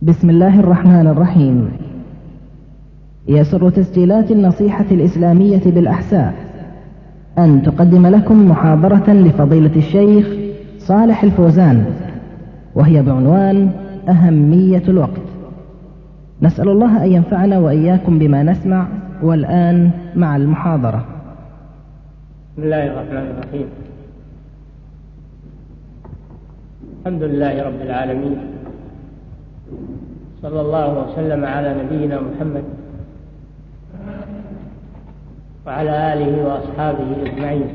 بسم الله الرحمن الرحيم. يسر تسجيلات النصيحة الإسلامية بالأحساء أن تقدم لكم محاضرة لفضيلة الشيخ صالح الفوزان، وهي بعنوان أهمية الوقت. نسأل الله أن ينفعنا وإياكم بما نسمع. والآن مع المحاضرة. بسم الله الرحمن الرحيم. الحمد لله رب العالمين، صلى الله وسلم على نبينا محمد وعلى آله وأصحابه أجمعين.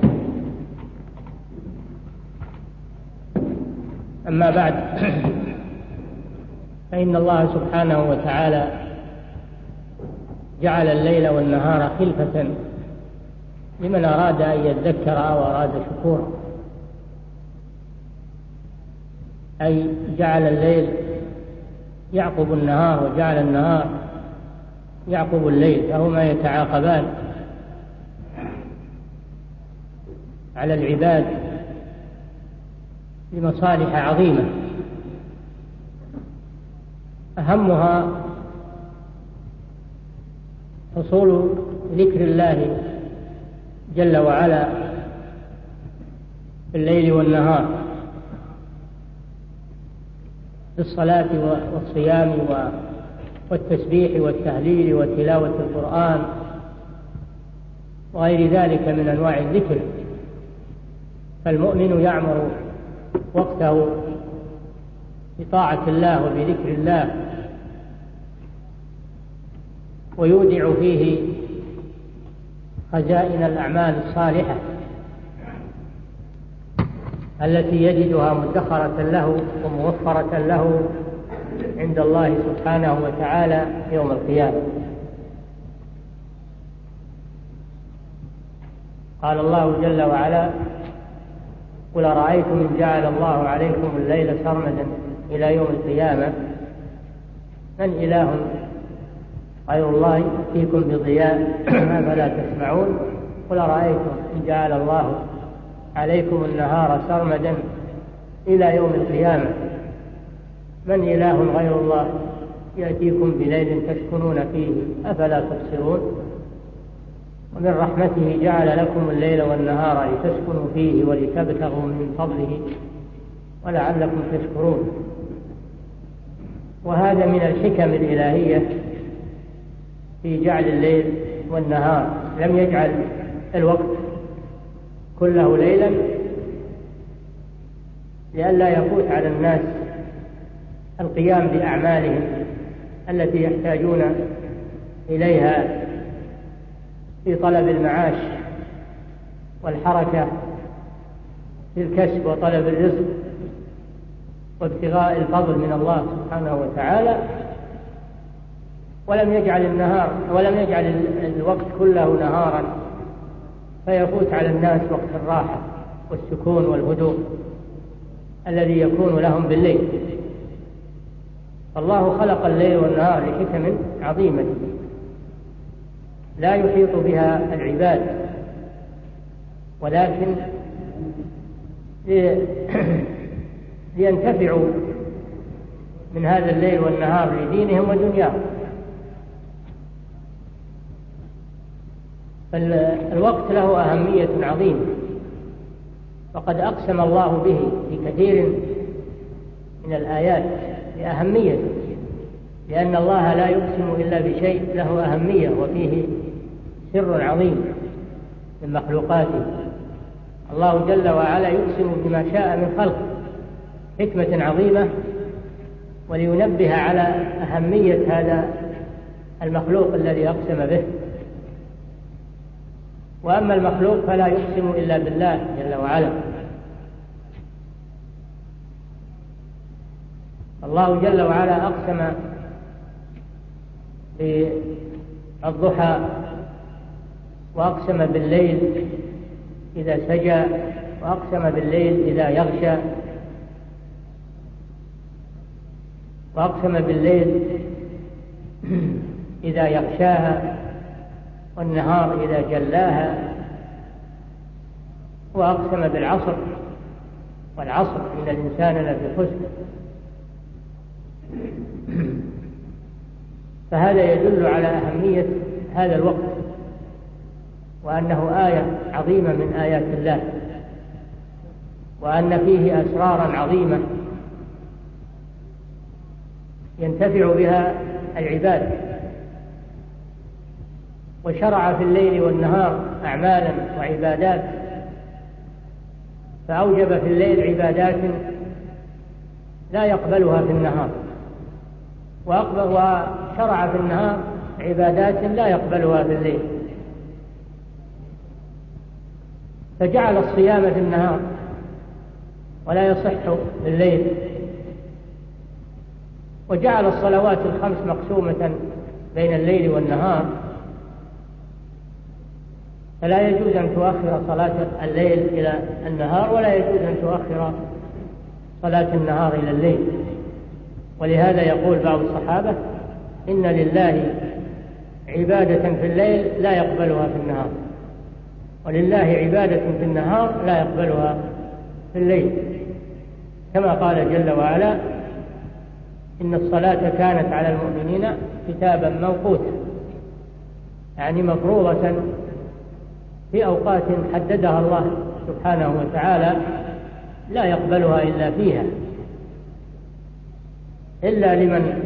أما بعد، فإن الله سبحانه وتعالى جعل الليل والنهار خلفة لمن أراد أن يذكر أو أراد شكورا، أي جعل الليل يعقب النهار وجعل النهار يعقب الليل، فهما يتعاقبان على العباد لمصالح عظيمة، أهمها حصول ذكر الله جل وعلا في الليل والنهار، في الصلاة والصيام والتسبيح والتهليل وتلاوة القرآن وغير ذلك من أنواع الذكر. فالمؤمن يعمر وقته بطاعة الله وبذكر الله، ويودع فيه خزائن الأعمال الصالحة التي يجدها مدخرة له وموفرة له عند الله سبحانه وتعالى يوم القيامة. قال الله جل وعلا: قل أرأيتم إن جعل الله عليكم الليل سرمدا إلى يوم القيامة من إله غير الله يأتيكم بضياء أفلا تسمعون. قل أرأيتم إن جعل الله عليكم النهار سرمدا إلى يوم القيامة من إله غير الله يأتيكم بليل تسكنون فيه أفلا تبصرون. ومن رحمته جعل لكم الليل والنهار لتسكنوا فيه ولتبتغوا من فضله ولعلكم تشكرون. وهذا من الحكم الإلهية في جعل الليل والنهار، لم يجعل الوقت كله ليلا لئلا يفوت على الناس القيام بأعمالهم التي يحتاجون إليها في طلب المعاش والحركة في الكسب وطلب الرزق وابتغاء الفضل من الله سبحانه وتعالى، ولم يجعل الوقت كله نهارا فيفوت على الناس وقت الراحة والسكون والهدوء الذي يكون لهم بالليل. الله خلق الليل والنهار لحكم عظيمة لا يحيط بها العباد، ولكن لينتفعوا من هذا الليل والنهار لدينهم ودنياهم. فالوقت له أهمية عظيمة، وقد أقسم الله به في كثير من الآيات بأهميته، لأن الله لا يقسم إلا بشيء له أهمية وفيه سر عظيم من مخلوقاته. الله جل وعلا يقسم بما شاء من خلقه حكمة عظيمة، ولينبه على أهمية هذا المخلوق الذي أقسم به. وأما المخلوق فلا يقسم إلا بالله جل وعلا. الله جل وعلا أقسم بالضحى، وأقسم بالليل إذا سجى، وأقسم بالليل إذا يغشى، وأقسم بالليل إذا يغشاها، والنهار إذا جلاها، وأقسم بالعصر، والعصر إن الإنسان لفي خسر. فهذا يدل على أهمية هذا الوقت، وأنه آية عظيمة من آيات الله، وأن فيه أسرارا عظيمة ينتفع بها العباد. وشرع في الليل والنهار أعمالا وعبادات، فأوجب في الليل عبادات لا يقبلها في النهار، وشرع في النهار عبادات لا يقبلها في الليل، فجعل الصيام في النهار ولا يصح في الليل، وجعل الصلوات الخمس مقسومة بين الليل والنهار، فلا يجوز أن تؤخر صلاة الليل إلى النهار، ولا يجوز أن تؤخر صلاة النهار إلى الليل. ولهذا يقول بعض الصحابة: إن لله عبادة في الليل لا يقبلها في النهار، ولله عبادة في النهار لا يقبلها في الليل، كما قال جل وعلا: إن الصلاة كانت على المؤمنين كتابا موقوتا، يعني مفروضة في أوقات حددها الله سبحانه وتعالى لا يقبلها إلا فيها، إلا لمن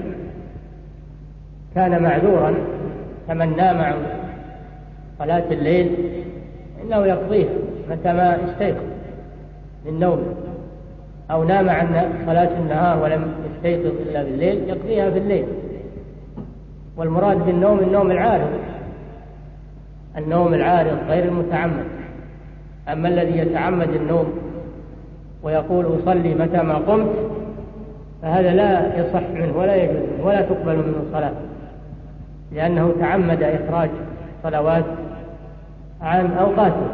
كان معذورا كمن نام عن صلاة الليل إنه يقضيها متى ما استيقظ من نومه، أو نام عن صلاة النهار ولم يستيقظ إلا بالليل يقضيها في الليل. والمراد بالنوم النوم العارض، النوم العارض غير المتعمد. أما الذي يتعمد النوم ويقول أصلي متى ما قمت، فهذا لا يصح منه ولا يجوز منه ولا تقبل منه صلاة، لأنه تعمد إخراج صلوات عن أوقاته.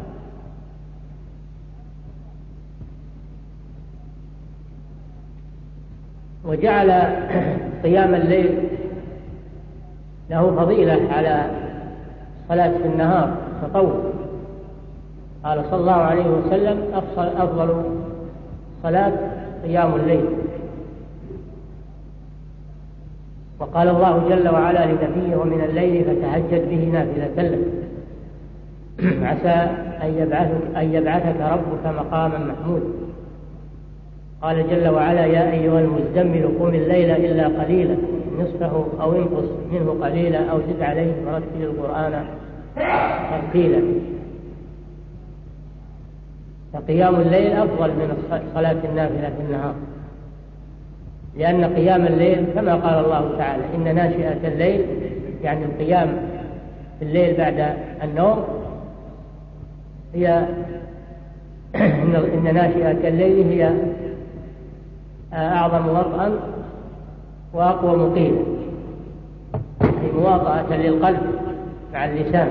وجعل قيام الليل له فضيلة على صلاة في النهار تطوع. قال صلى الله عليه وسلم: أفضل صلاة قيام الليل. وقال الله جل وعلا لنبيه: ومن الليل فتهجد به نافلة لك عسى أن يبعثك ربك مقاما محمودا. قال جل وعلا: يا أيها المزمل قم الليل إلا قليلا نصفه أو انقص منه قليلا أو زد عليه ورتل القرآن ترتيلا. فقيام الليل أفضل من صلاة النافلة في النهار، لأن قيام الليل كما قال الله تعالى: إن ناشئة الليل، يعني القيام في الليل بعد النوم، هي إن ناشئة الليل هي أعظم وطئا وأقوى مقيلا، في مواطأة للقلب مع اللسان،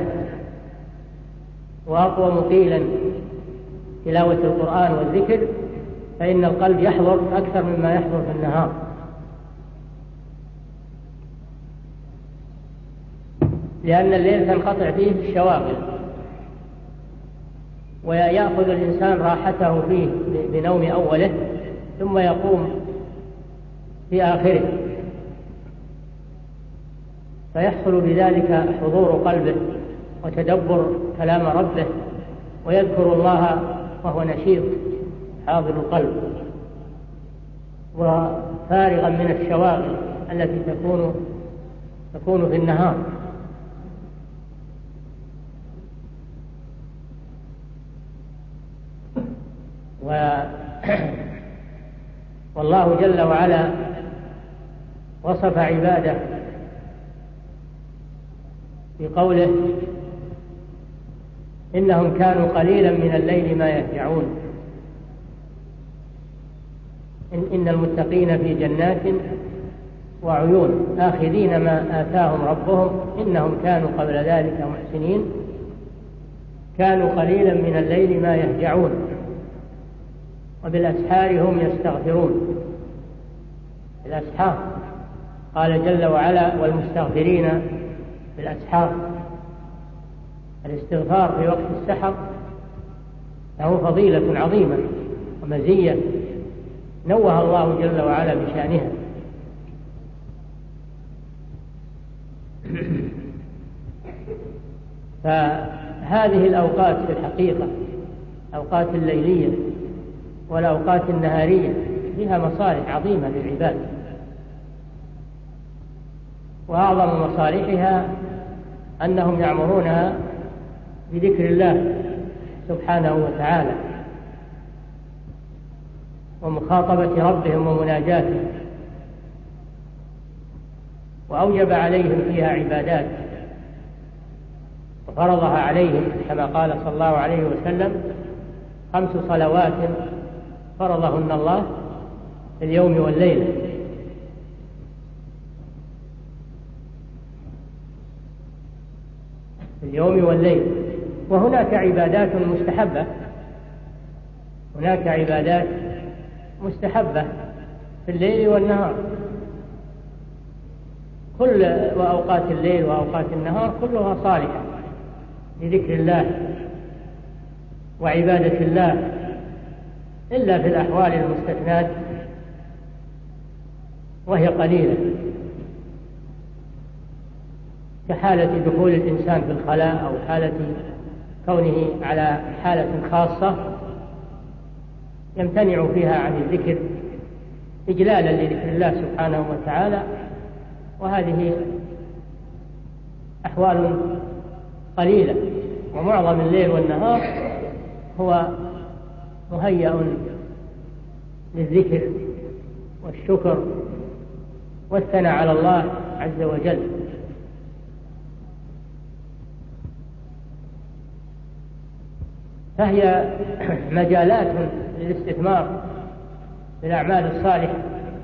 وأقوى مقيلا تلاوة القرآن والذكر، فإن القلب يحضر أكثر مما يحضر في النهار. لأن الليل تنقطع فيه الشواغل، ويأخذ الإنسان راحته فيه بنوم أوله ثم يقوم في آخره، فيحصل بذلك حضور قلبه وتدبر كلام ربه، ويذكر الله وهو نشيط حاضر القلب وفارغا من الشواغل التي تكون في النهار. والله جل وعلا وصف عباده بقوله: إنهم كانوا قليلا من الليل ما يهجعون. إن المتقين في جنات وعيون آخذين ما آتاهم ربهم إنهم كانوا قبل ذلك محسنين، كانوا قليلا من الليل ما يهجعون وبالأسحار هم يستغفرون. الأسحار قال جل وعلا: والمستغفرين بالأسحار. الاستغفار في وقت السحر له فضيلة عظيمة ومزية نوه الله جل وعلا بشأنها. فهذه الأوقات في الحقيقة أوقات الليلية والأوقات النهارية فيها مصالح عظيمة للعباد، وأعظم مصالحها أنهم يعمرونها بذكر الله سبحانه وتعالى ومخاطبة ربهم ومناجاته، وأوجب عليهم فيها عبادات وفرضها عليهم كما قال صلى الله عليه وسلم: 5 صلوات فرضهن الله في اليوم والليلة. في اليوم والليل. وهناك عبادات مستحبة، هناك عبادات مستحبة في الليل والنهار، كل وأوقات الليل وأوقات النهار كلها صالحة لذكر الله وعبادة الله، إلا في الأحوال المستثناة وهي قليلة، كحالة دخول الإنسان في الخلاء أو حالة كونه على حالة خاصة يمتنع فيها عن الذكر إجلالا لذكر الله سبحانه وتعالى، وهذه أحوال قليلة. ومعظم الليل والنهار هو مهيأ للذكر والشكر والثناء على الله عز وجل. فهي مجالات للاستثمار في الأعمال الصالحة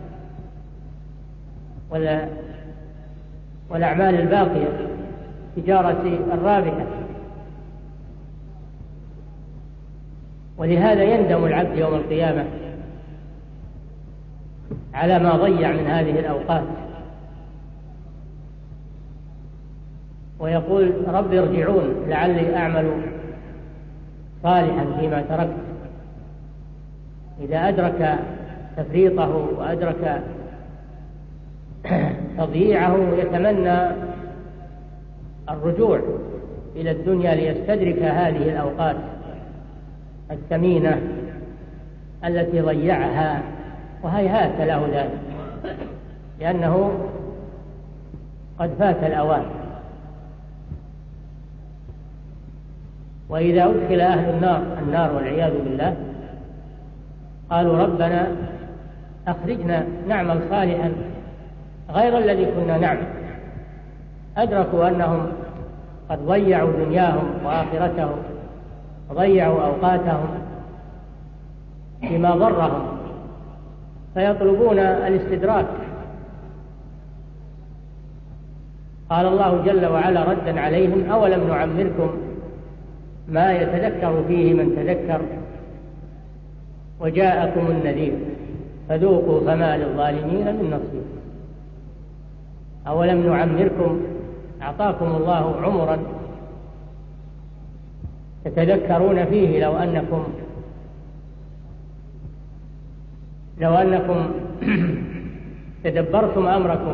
والأعمال الباقية، تجارة الرابحة. ولهذا يندم العبد يوم القيامة على ما ضيع من هذه الأوقات، ويقول: رب ارجعون لعلي أعمل صالحا فيما تركت. إذا أدرك تفريطه وأدرك تضييعه يتمنى الرجوع إلى الدنيا ليستدرك هذه الأوقات الثمينة التي ضيعها، وهيهات له ذلك، لأنه قد فات الأوان. وإذا أدخل أهل النار والعياذ بالله قالوا: ربنا أخرجنا نعمل صالحا غير الذي كنا نعمل. أدركوا أنهم قد ضيعوا دنياهم وآخرتهم وضيعوا أوقاتهم فيما ضرهم، فيطلبون الاستدراك. قال الله جل وعلا ردا عليهم: أولم نعمركم ما يتذكر فيه من تذكر وجاءكم النذير فذوقوا فما للظالمين من نصير. أولم نعمركم، أعطاكم الله عمرا تتذكرون فيه لو أنكم تدبرتم أمركم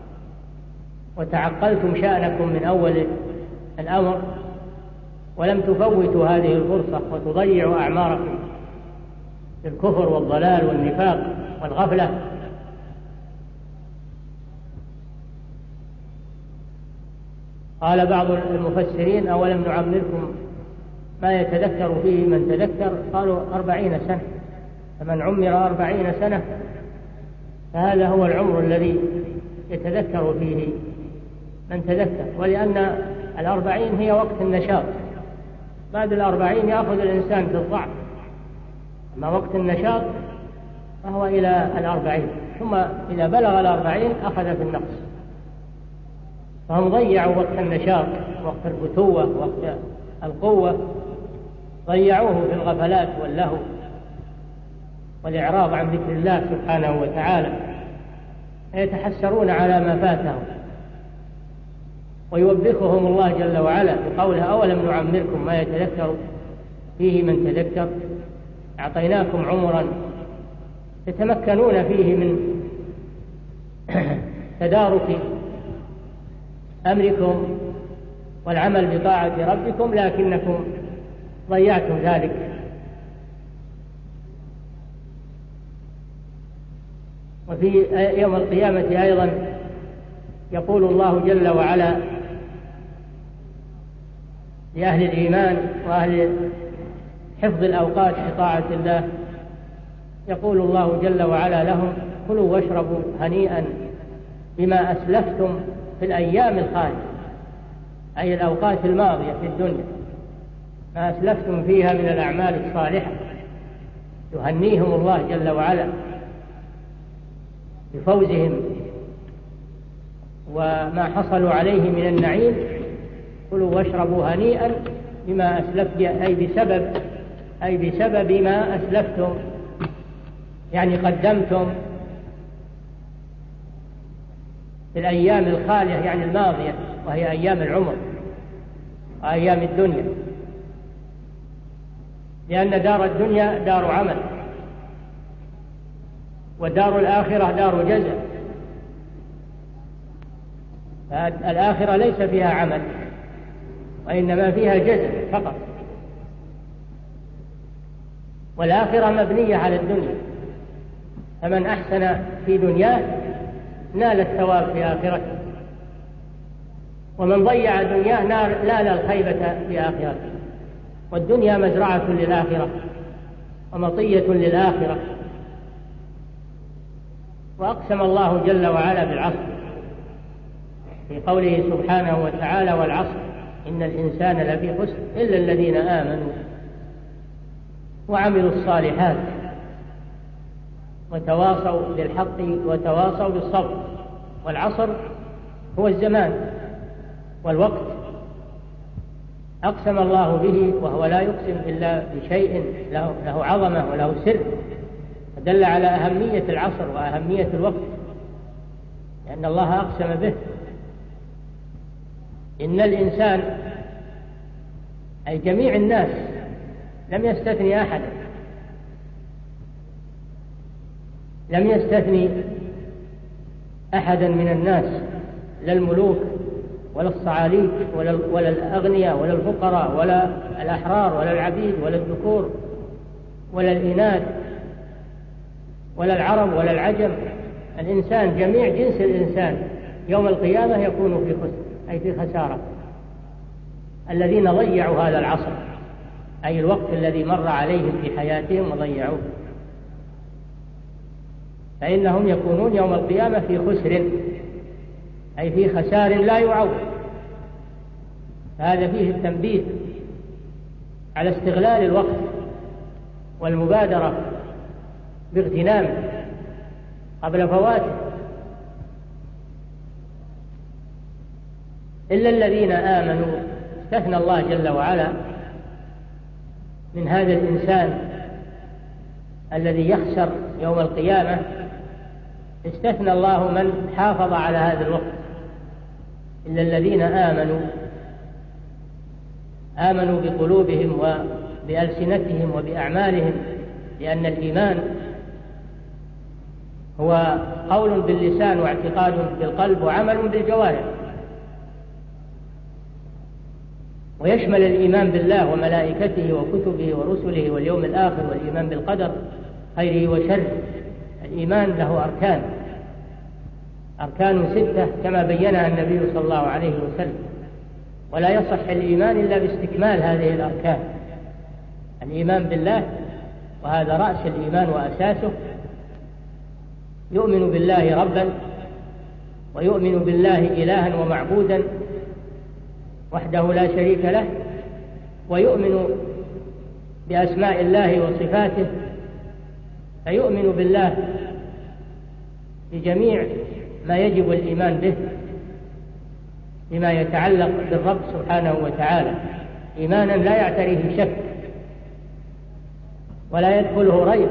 وتعقلتم شأنكم من أول الأمر، ولم تفوتوا هذه الفرصة وتضيعوا أعماركم في الكفر والضلال والنفاق والغفلة. قال بعض المفسرين: أولم نعمركم ما يتذكر فيه من تذكر؟ قالوا 40 سنة، فمن عمر 40 سنة فهذا هو العمر الذي يتذكر فيه من تذكر. ولأن 40 هي وقت النشاط، بعد 40 يأخذ الإنسان في الضعف، أما وقت النشاط فهو إلى 40، ثم إذا بلغ 40 أخذ في النقص. فهم ضيعوا وقت النشاط، وقت الفتوة، وقت القوة، ضيعوه في الغفلات واللهو والإعراض عن ذكر الله سبحانه وتعالى، يتحسرون على ما فاتهم. ويوبخهم الله جل وعلا بقوله: أولم نعمركم ما يتذكر فيه من تذكر. أعطيناكم عمرا تتمكنون فيه من تدارك أمركم والعمل بطاعة ربكم لكنكم ضيعتم ذلك. وفي يوم القيامة أيضا يقول الله جل وعلا لأهل الإيمان وأهل حفظ الأوقات بطاعة الله، يقول الله جل وعلا لهم: كلوا واشربوا هنيئا بما أسلفتم في الأيام الخالية، أي الأوقات الماضية في الدنيا، ما أسلفتم فيها من الأعمال الصالحة. يهنيهم الله جل وعلا بفوزهم وما حصلوا عليه من النعيم. كلوا واشربوا هنيئا بما أسلفتم، أي بسبب ما أسلفتم، يعني قدمتم في الأيام الخالية يعني الماضية، وهي أيام العمر وأيام الدنيا، لأن دار الدنيا دار عمل، ودار الآخرة دار جزاء. الآخرة ليس فيها عمل وإنما فيها جزاء فقط، والآخرة مبنية على الدنيا، فمن أحسن في دنياه نال الثواب في آخرته، ومن ضيع دنياه نال الخيبة في آخرته. والدنيا مزرعة للآخرة ومطية للآخرة. وأقسم الله جل وعلا بالعصر في قوله سبحانه وتعالى: والعصر إن الإنسان لفي خسر إلا الذين آمنوا وعملوا الصالحات وتواصوا بالحق وتواصوا بالصبر. والعصر هو الزمان والوقت، أقسم الله به، وهو لا يقسم إلا بشيء له عظمة وله سر، فدل على أهمية العصر وأهمية الوقت، لأن الله أقسم به. إن الإنسان أي جميع الناس لم يستثني أحدا، لم يستثني أحدا من الناس، لا الملوك ولا الصعاليك ولا الأغنياء ولا الفقراء ولا الأحرار ولا العبيد ولا الذكور ولا الإناث ولا العرب ولا العجم. الإنسان جميع جنس الإنسان يوم القيامة يكون في خسر، أي في خسارة. الذين ضيعوا هذا العصر، أي الوقت الذي مر عليهم في حياتهم وضيعوه، فإنهم يكونون يوم القيامة في خسر، أي في خسار لا يعوض. هذا فيه التنبيه على استغلال الوقت والمبادرة باغتنامه قبل فواته. إلا الذين آمنوا، استثنى الله جل وعلا من هذا الإنسان الذي يخسر يوم القيامة، استثنى الله من حافظ على هذا الوقت. إلا الذين آمنوا بقلوبهم وبألسنتهم وبأعمالهم، لأن الإيمان هو قول باللسان واعتقاد بالقلب وعمل بالجوارح، ويشمل الإيمان بالله وملائكته وكتبه ورسله واليوم الآخر، والإيمان بالقدر خيره وشره. الإيمان له أركان 6 كما بينها النبي صلى الله عليه وسلم، ولا يصح الإيمان إلا باستكمال هذه الأركان. الإيمان بالله، وهذا رأس الإيمان وأساسه، يؤمن بالله ربا، ويؤمن بالله إلها ومعبودا وحده لا شريك له، ويؤمن بأسماء الله وصفاته، فيؤمن بالله بجميع ما يجب الإيمان به بما يتعلق بالرب سبحانه وتعالى، إيمانا لا يعتريه شك ولا يدخله ريب،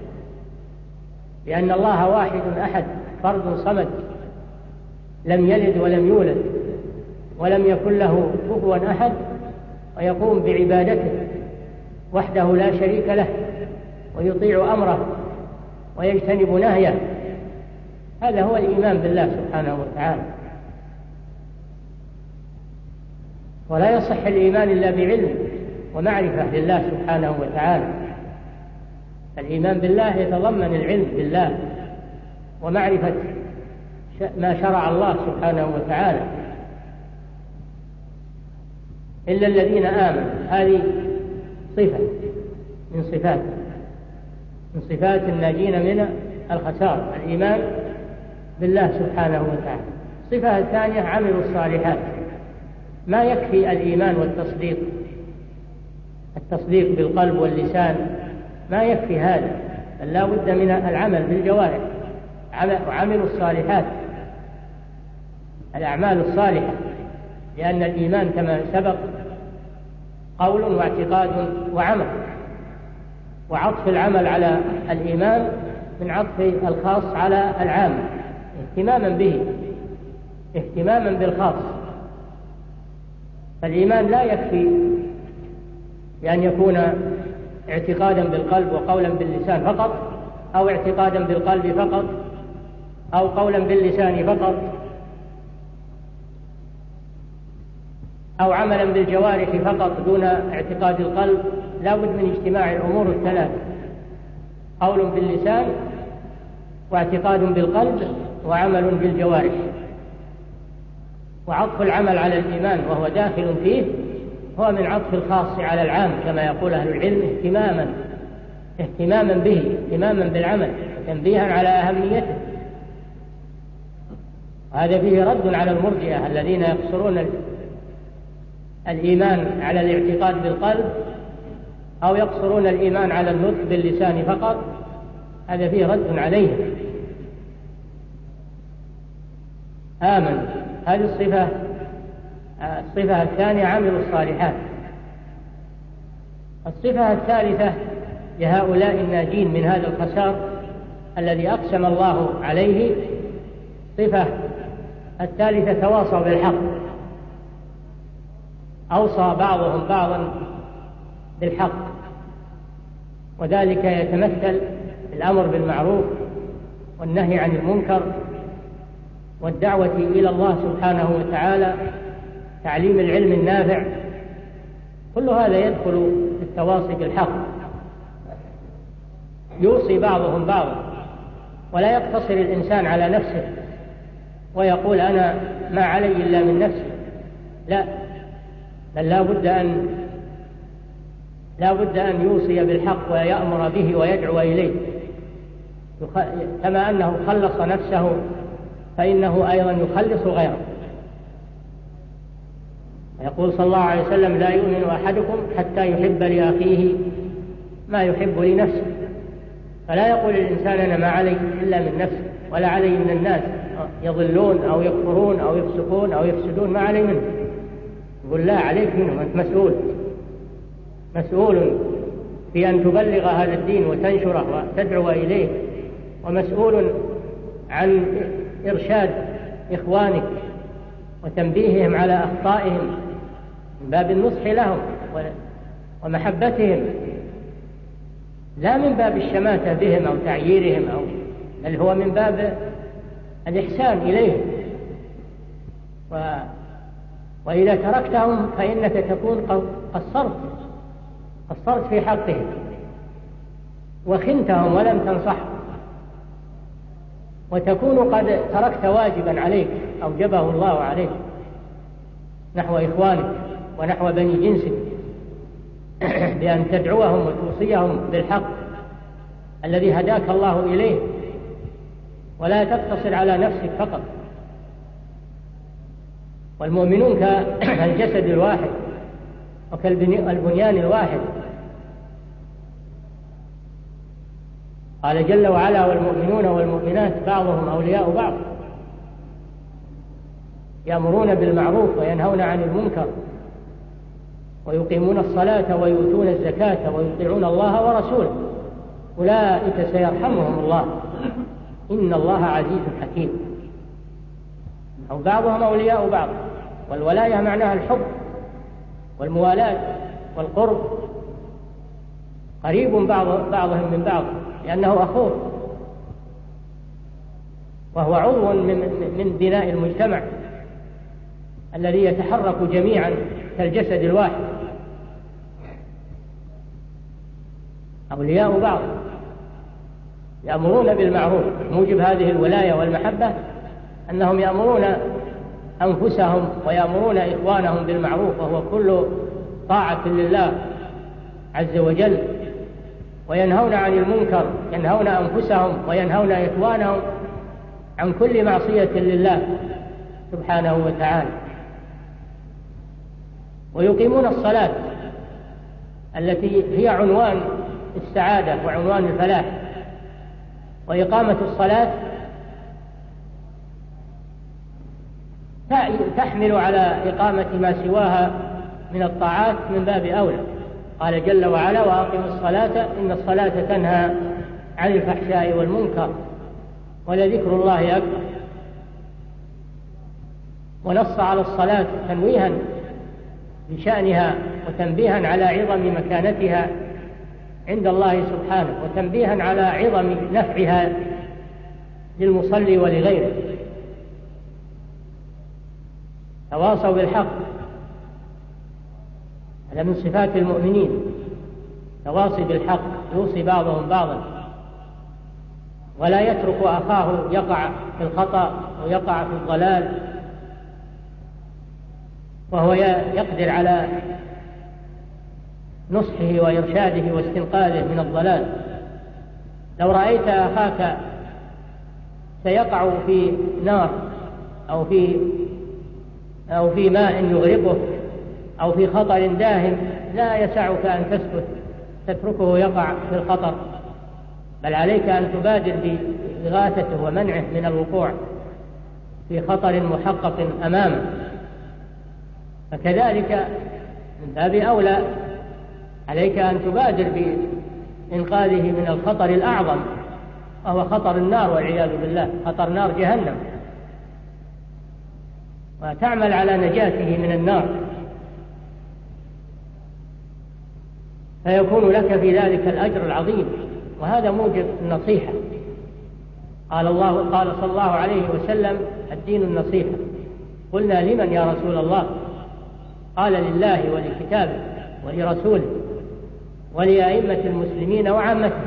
لأن الله واحد أحد فرد صمد، لم يلد ولم يولد ولم يكن له كفوا أحد، ويقوم بعبادته وحده لا شريك له، ويطيع أمره ويجتنب نهيه. هذا هو الإيمان بالله سبحانه وتعالى. ولا يصح الإيمان إلا بعلم ومعرفة لله سبحانه وتعالى. الإيمان بالله يتضمن العلم بالله ومعرفة ما شرع الله سبحانه وتعالى. إلا الذين آمنوا، هذه صفة من صفات الناجين من الخسارة، الإيمان بالله سبحانه وتعالى. الصفة الثانية عملوا الصالحات. ما يكفي الإيمان والتصديق، التصديق بالقلب واللسان ما يكفي هذا، بل لا بد من العمل بالجوارح. وعملوا الصالحات، الأعمال الصالحة، لأن الإيمان كما سبق قول واعتقاد وعمل، وعطف العمل على الإيمان من عطف الخاص على العام، اهتماما بالخاص. فالإيمان لا يكفي بأن يكون اعتقادا بالقلب وقولا باللسان فقط، أو اعتقادا بالقلب فقط، أو قولا باللسان فقط، أو عملا بالجوارح فقط دون اعتقاد القلب. لا بد من اجتماع الأمور الثلاث: قول باللسان، واعتقاد بالقلب، وعمل بالجوارح. وعطف العمل على الإيمان وهو داخل فيه هو من عطف الخاص على العام، كما يقول أهل العلم، اهتماما به، اهتماما بالعمل، تنبيها على أهميته. هذا فيه رد على المرجئة الذين يقصرون الإيمان على الاعتقاد بالقلب، أو يقصرون الإيمان على النطق باللسان فقط. هذا فيه رد عليه. آمن، هذه الصفة الثانية عملوا الصالحات. الصفة الثالثة لهؤلاء الناجين من هذا الخسار الذي أقسم الله عليه، صفة الثالثة تواصوا بالحق. أوصى بعضهم بعضا بالحق، وذلك يتمثل الأمر بالمعروف والنهي عن المنكر والدعوة إلى الله سبحانه وتعالى، تعليم العلم النافع. كل هذا يدخل في التواصي بالحق. يوصي بعضهم بعضا، ولا يقتصر الإنسان على نفسه ويقول أنا ما علي إلا من نفسي، لا، بل لا بد أن يوصي بالحق ويأمر به ويدعو إليه. كما أنه خلص نفسه فإنه أيضا يخلص غيره. يقول صلى الله عليه وسلم: لا يؤمن أحدكم حتى يحب لأخيه ما يحب لنفسه. فلا يقول الإنسان أنا ما علي إلا من نفسه، ولا علي من الناس يضلون أو يكفرون أو يفسقون أو يفسدون، ما علي منه. يقول لا، عليك منهم، أنت مسؤول في أن تبلغ هذا الدين وتنشره وتدعو إليه، ومسؤول عن إرشاد إخوانك وتنبيههم على أخطائهم من باب النصح لهم ومحبتهم، لا من باب الشماتة بهم أو تعييرهم، بل هو من باب الإحسان إليهم. وإذا تركتهم فإنك تكون قصرت في حقهم وخنتهم ولم تنصحهم، وتكون قد تركت واجبا عليك أوجبه الله عليك نحو إخوانك ونحو بني جنسك، بأن تدعوهم وتوصيهم بالحق الذي هداك الله إليه، ولا تقتصر على نفسك فقط. والمؤمنون كالجسد الواحد وكالبنيان الواحد. قال جل وعلا: والمؤمنون والمؤمنات بعضهم أولياء بعض، يأمرون بالمعروف وينهون عن المنكر ويقيمون الصلاة ويؤتون الزكاة ويطيعون الله ورسوله، أولئك سيرحمهم الله، إن الله عزيز حكيم. أو بعضهم أولياء بعض، والولاية معناها الحب والموالاة والقرب، قريب بعضهم من بعض لأنه أخوه، وهو عضو من بناء المجتمع الذي يتحرك جميعا كالجسد الواحد، أولياء بعض، يأمرون بالمعروف. موجب هذه الولاية والمحبة أنهم يأمرون أنفسهم ويأمرون إخوانهم بالمعروف، وهو كل طاعة لله عز وجل، وينهون عن المنكر، ينهون أنفسهم وينهون إخوانهم عن كل معصية لله سبحانه وتعالى. ويقيمون الصلاة التي هي عنوان السعادة وعنوان الفلاح. وإقامة الصلاة تحمل على إقامة ما سواها من الطاعات من باب أولى. قال جل وعلا: وأقم الصلاة إن الصلاة تنهى عن الفحشاء والمنكر ولذكر الله أكبر. ونص على الصلاة تنويها بشأنها وتنبيها على عظم مكانتها عند الله سبحانه، وتنبيها على عظم نفعها للمصلي ولغيره. تواصوا بالحق، هذا من صفات المؤمنين، تواصي بالحق، يوصي بعضهم بعضا، ولا يترك أخاه يقع في الخطأ ويقع في الضلال وهو يقدر على نصحه وإرشاده واستنقاذه من الضلال. لو رأيت أخاك سيقع في نار أو في ماء يغرقه أو في خطر داهم، لا يسعك أن تسكت تتركه يقع في الخطر، بل عليك أن تبادر بإغاثته ومنعه من الوقوع في خطر محقق أمامه. فكذلك من باب أولى عليك أن تبادر بإنقاذه من الخطر الأعظم، وهو خطر النار والعياذ بالله، خطر نار جهنم، وتعمل على نجاته من النار، فيكون لك في ذلك الأجر العظيم. وهذا موجب النصيحة. قال صلى الله عليه وسلم: الدين النصيحة. قلنا: لمن يا رسول الله؟ قال: لله ولكتابه ولرسوله ولأئمة المسلمين وعامته.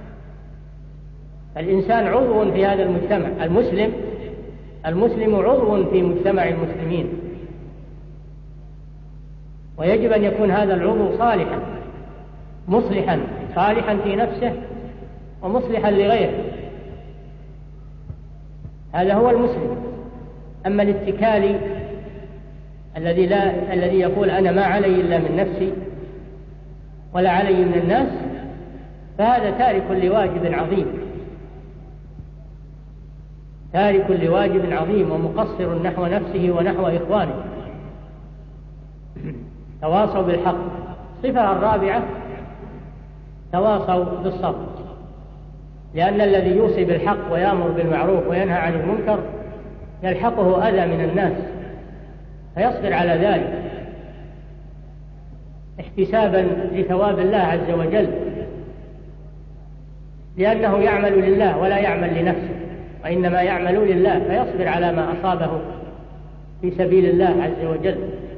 الإنسان عضو في هذا المجتمع، المسلم عضو في مجتمع المسلمين، ويجب أن يكون هذا العضو صالحا مصلحا، صالحا في نفسه ومصلحا لغيره. هذا هو المسلم. أما الاتكالي الذي يقول: أنا ما علي إلا من نفسي ولا علي من الناس، فهذا تارك لواجب عظيم، تارك لواجب عظيم ومقصر نحو نفسه ونحو إخوانه. تواصوا بالحق. الصفة الرابعة: تواصوا بالصبر، لأن الذي يوصي بالحق ويأمر بالمعروف وينهى عن المنكر يلحقه أذى من الناس، فيصبر على ذلك احتسابا لثواب الله عز وجل، لأنه يعمل لله ولا يعمل لنفسه، وإنما يعمل لله، فيصبر على ما أصابه في سبيل الله عز وجل.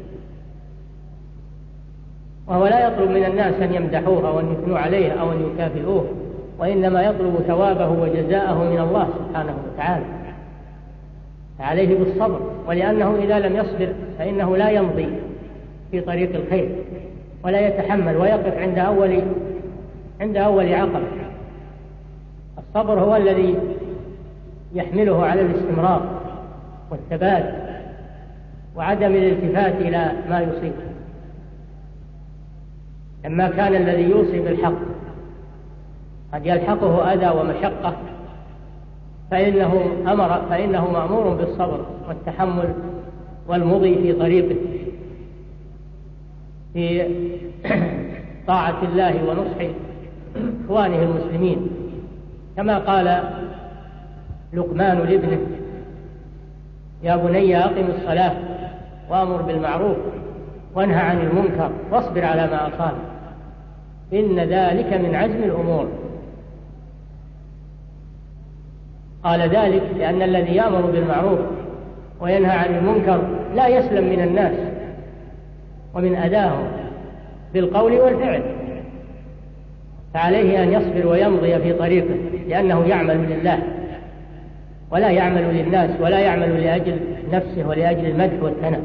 وهو لا يطلب من الناس أن يمدحوه أو أن يثنوا عليه أو أن يكافئوه، وإنما يطلب ثوابه وجزاءه من الله سبحانه وتعالى. فعليه بالصبر، ولأنه إذا لم يصبر فإنه لا يمضي في طريق الخير ولا يتحمل ويقف عند أول عقبة. الصبر هو الذي يحمله على الاستمرار والثبات وعدم الالتفات إلى ما يصيب. لما كان الذي يوصي بالحق قد يلحقه أذى ومشقة، فإنه مأمور بالصبر والتحمل والمضي في طريقه في طاعة الله ونصح إخوانه المسلمين، كما قال لقمان لابنه: يا بني أقم الصلاة وأمر بالمعروف وانهى عن المنكر واصبر على ما أصابك إن ذلك من عزم الأمور. قال ذلك لأن الذي يأمر بالمعروف وينهى عن المنكر لا يسلم من الناس، ومن أداه بالقول والفعل، فعليه أن يصبر ويمضي في طريقه، لأنه يعمل لله ولا يعمل للناس، ولا يعمل لأجل نفسه ولأجل المدح والثناء،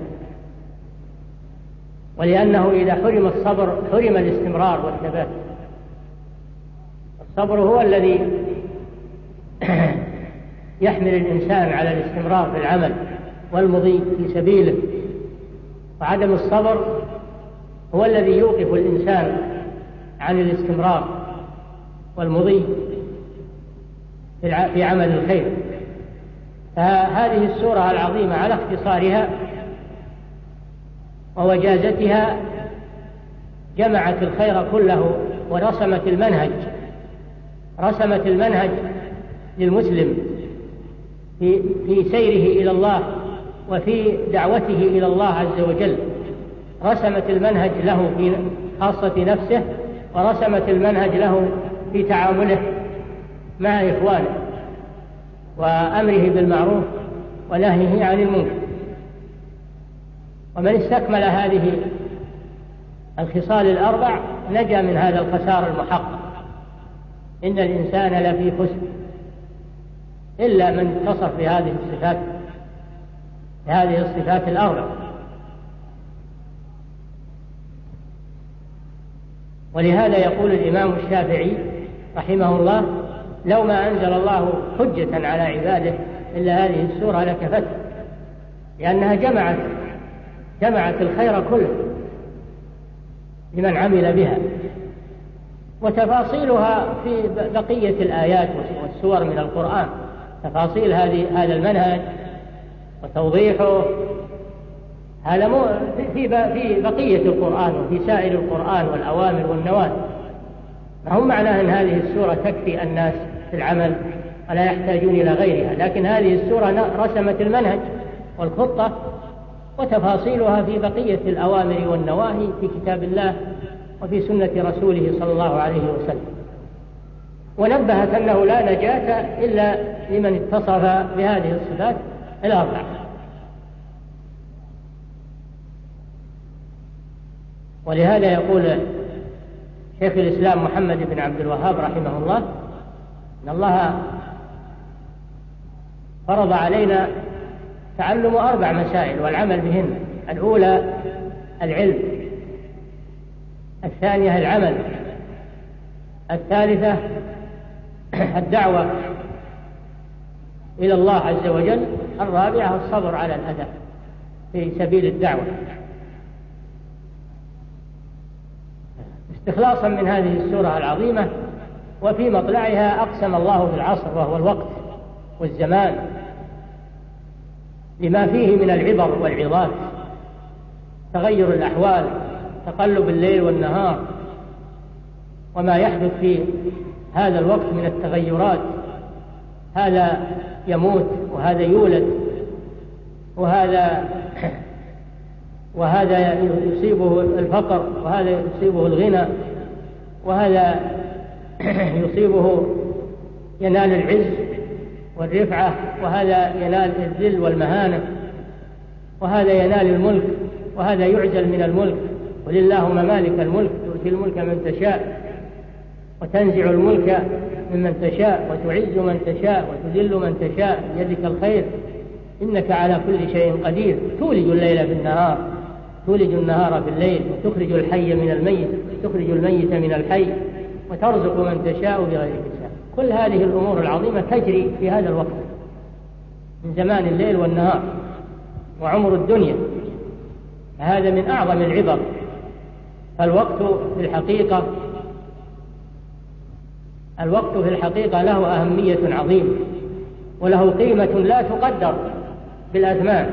ولأنه إذا حرم الصبر حرم الاستمرار والثبات. الصبر هو الذي يحمل الإنسان على الاستمرار في العمل والمضي في سبيله، وعدم الصبر هو الذي يوقف الإنسان عن الاستمرار والمضي في عمل الخير. فهذه السورة العظيمة على اختصارها ووجازتها جمعت الخير كله ورسمت المنهج للمسلم في سيره إلى الله وفي دعوته إلى الله عز وجل. رسمت المنهج له في خاصة نفسه، ورسمت المنهج له في تعامله مع إخوانه، وأمره بالمعروف ونهيه عن المنكر. ومن استكمل هذه الخصال الأربع نجا من هذا الخسار المحقق. إن الإنسان لفي خسر إلا من اتصف بهذه الصفات الأربع. ولهذا يقول الإمام الشافعي رحمه الله: لو ما أنزل الله حجة على عباده إلا هذه السورة لكفته، لأنها جمعت الخير كله لمن عمل بها، وتفاصيلها في بقية الآيات والسور من القرآن. تفاصيل هذا المنهج وتوضيحه هذا في بقية القرآن وفي سائر القرآن والأوامر والنواهي. ما هو معناه أن هذه السورة تكفي الناس في العمل ولا يحتاجون إلى غيرها، لكن هذه السورة رسمت المنهج والخطة، وتفاصيلها في بقية الأوامر والنواهي في كتاب الله وفي سنة رسوله صلى الله عليه وسلم. ونبهت أنه لا نجاة إلا لمن اتصف بهذه الصفات الأربع. ولهذا يقول شيخ الإسلام محمد بن عبد الوهاب رحمه الله: إن الله فرض علينا تعلم 4 مسائل والعمل بهن. الأولى العلم، الثانية العمل، الثالثة الدعوة إلى الله عز وجل، الرابعة الصبر على الأذى في سبيل الدعوة. استخلاصا من هذه السورة العظيمة وفي مطلعها أقسم الله بالعصر وهو الوقت والزمان لما فيه من العبر والعظات، تغير الأحوال، تقلب الليل والنهار، وما يحدث في هذا الوقت من التغيرات. هذا يموت وهذا يولد، وهذا يصيبه الفقر، وهذا يصيبه الغنى، وهذا يصيبه ينال العز والرفعة، وهذا ينال الذل والمهانة، وهذا ينال الملك، وهذا يعزل من الملك. ولله ممالك الملك، تؤتي الملك من تشاء وتنزع الملك ممن تشاء وتعز من تشاء وتذل من تشاء، بيدك الخير إنك على كل شيء قدير. تولج الليل في النهار، تولج النهار في الليل، وتخرج الحي من الميت، وتخرج الميت من الحي، وترزق من تشاء بغير حساب. كل هذه الأمور العظيمة تجري في هذا الوقت من زمان الليل والنهار وعمر الدنيا. هذا من أعظم العبر. فالوقت في الحقيقة له أهمية عظيمة، وله قيمة لا تقدر بالأثمان.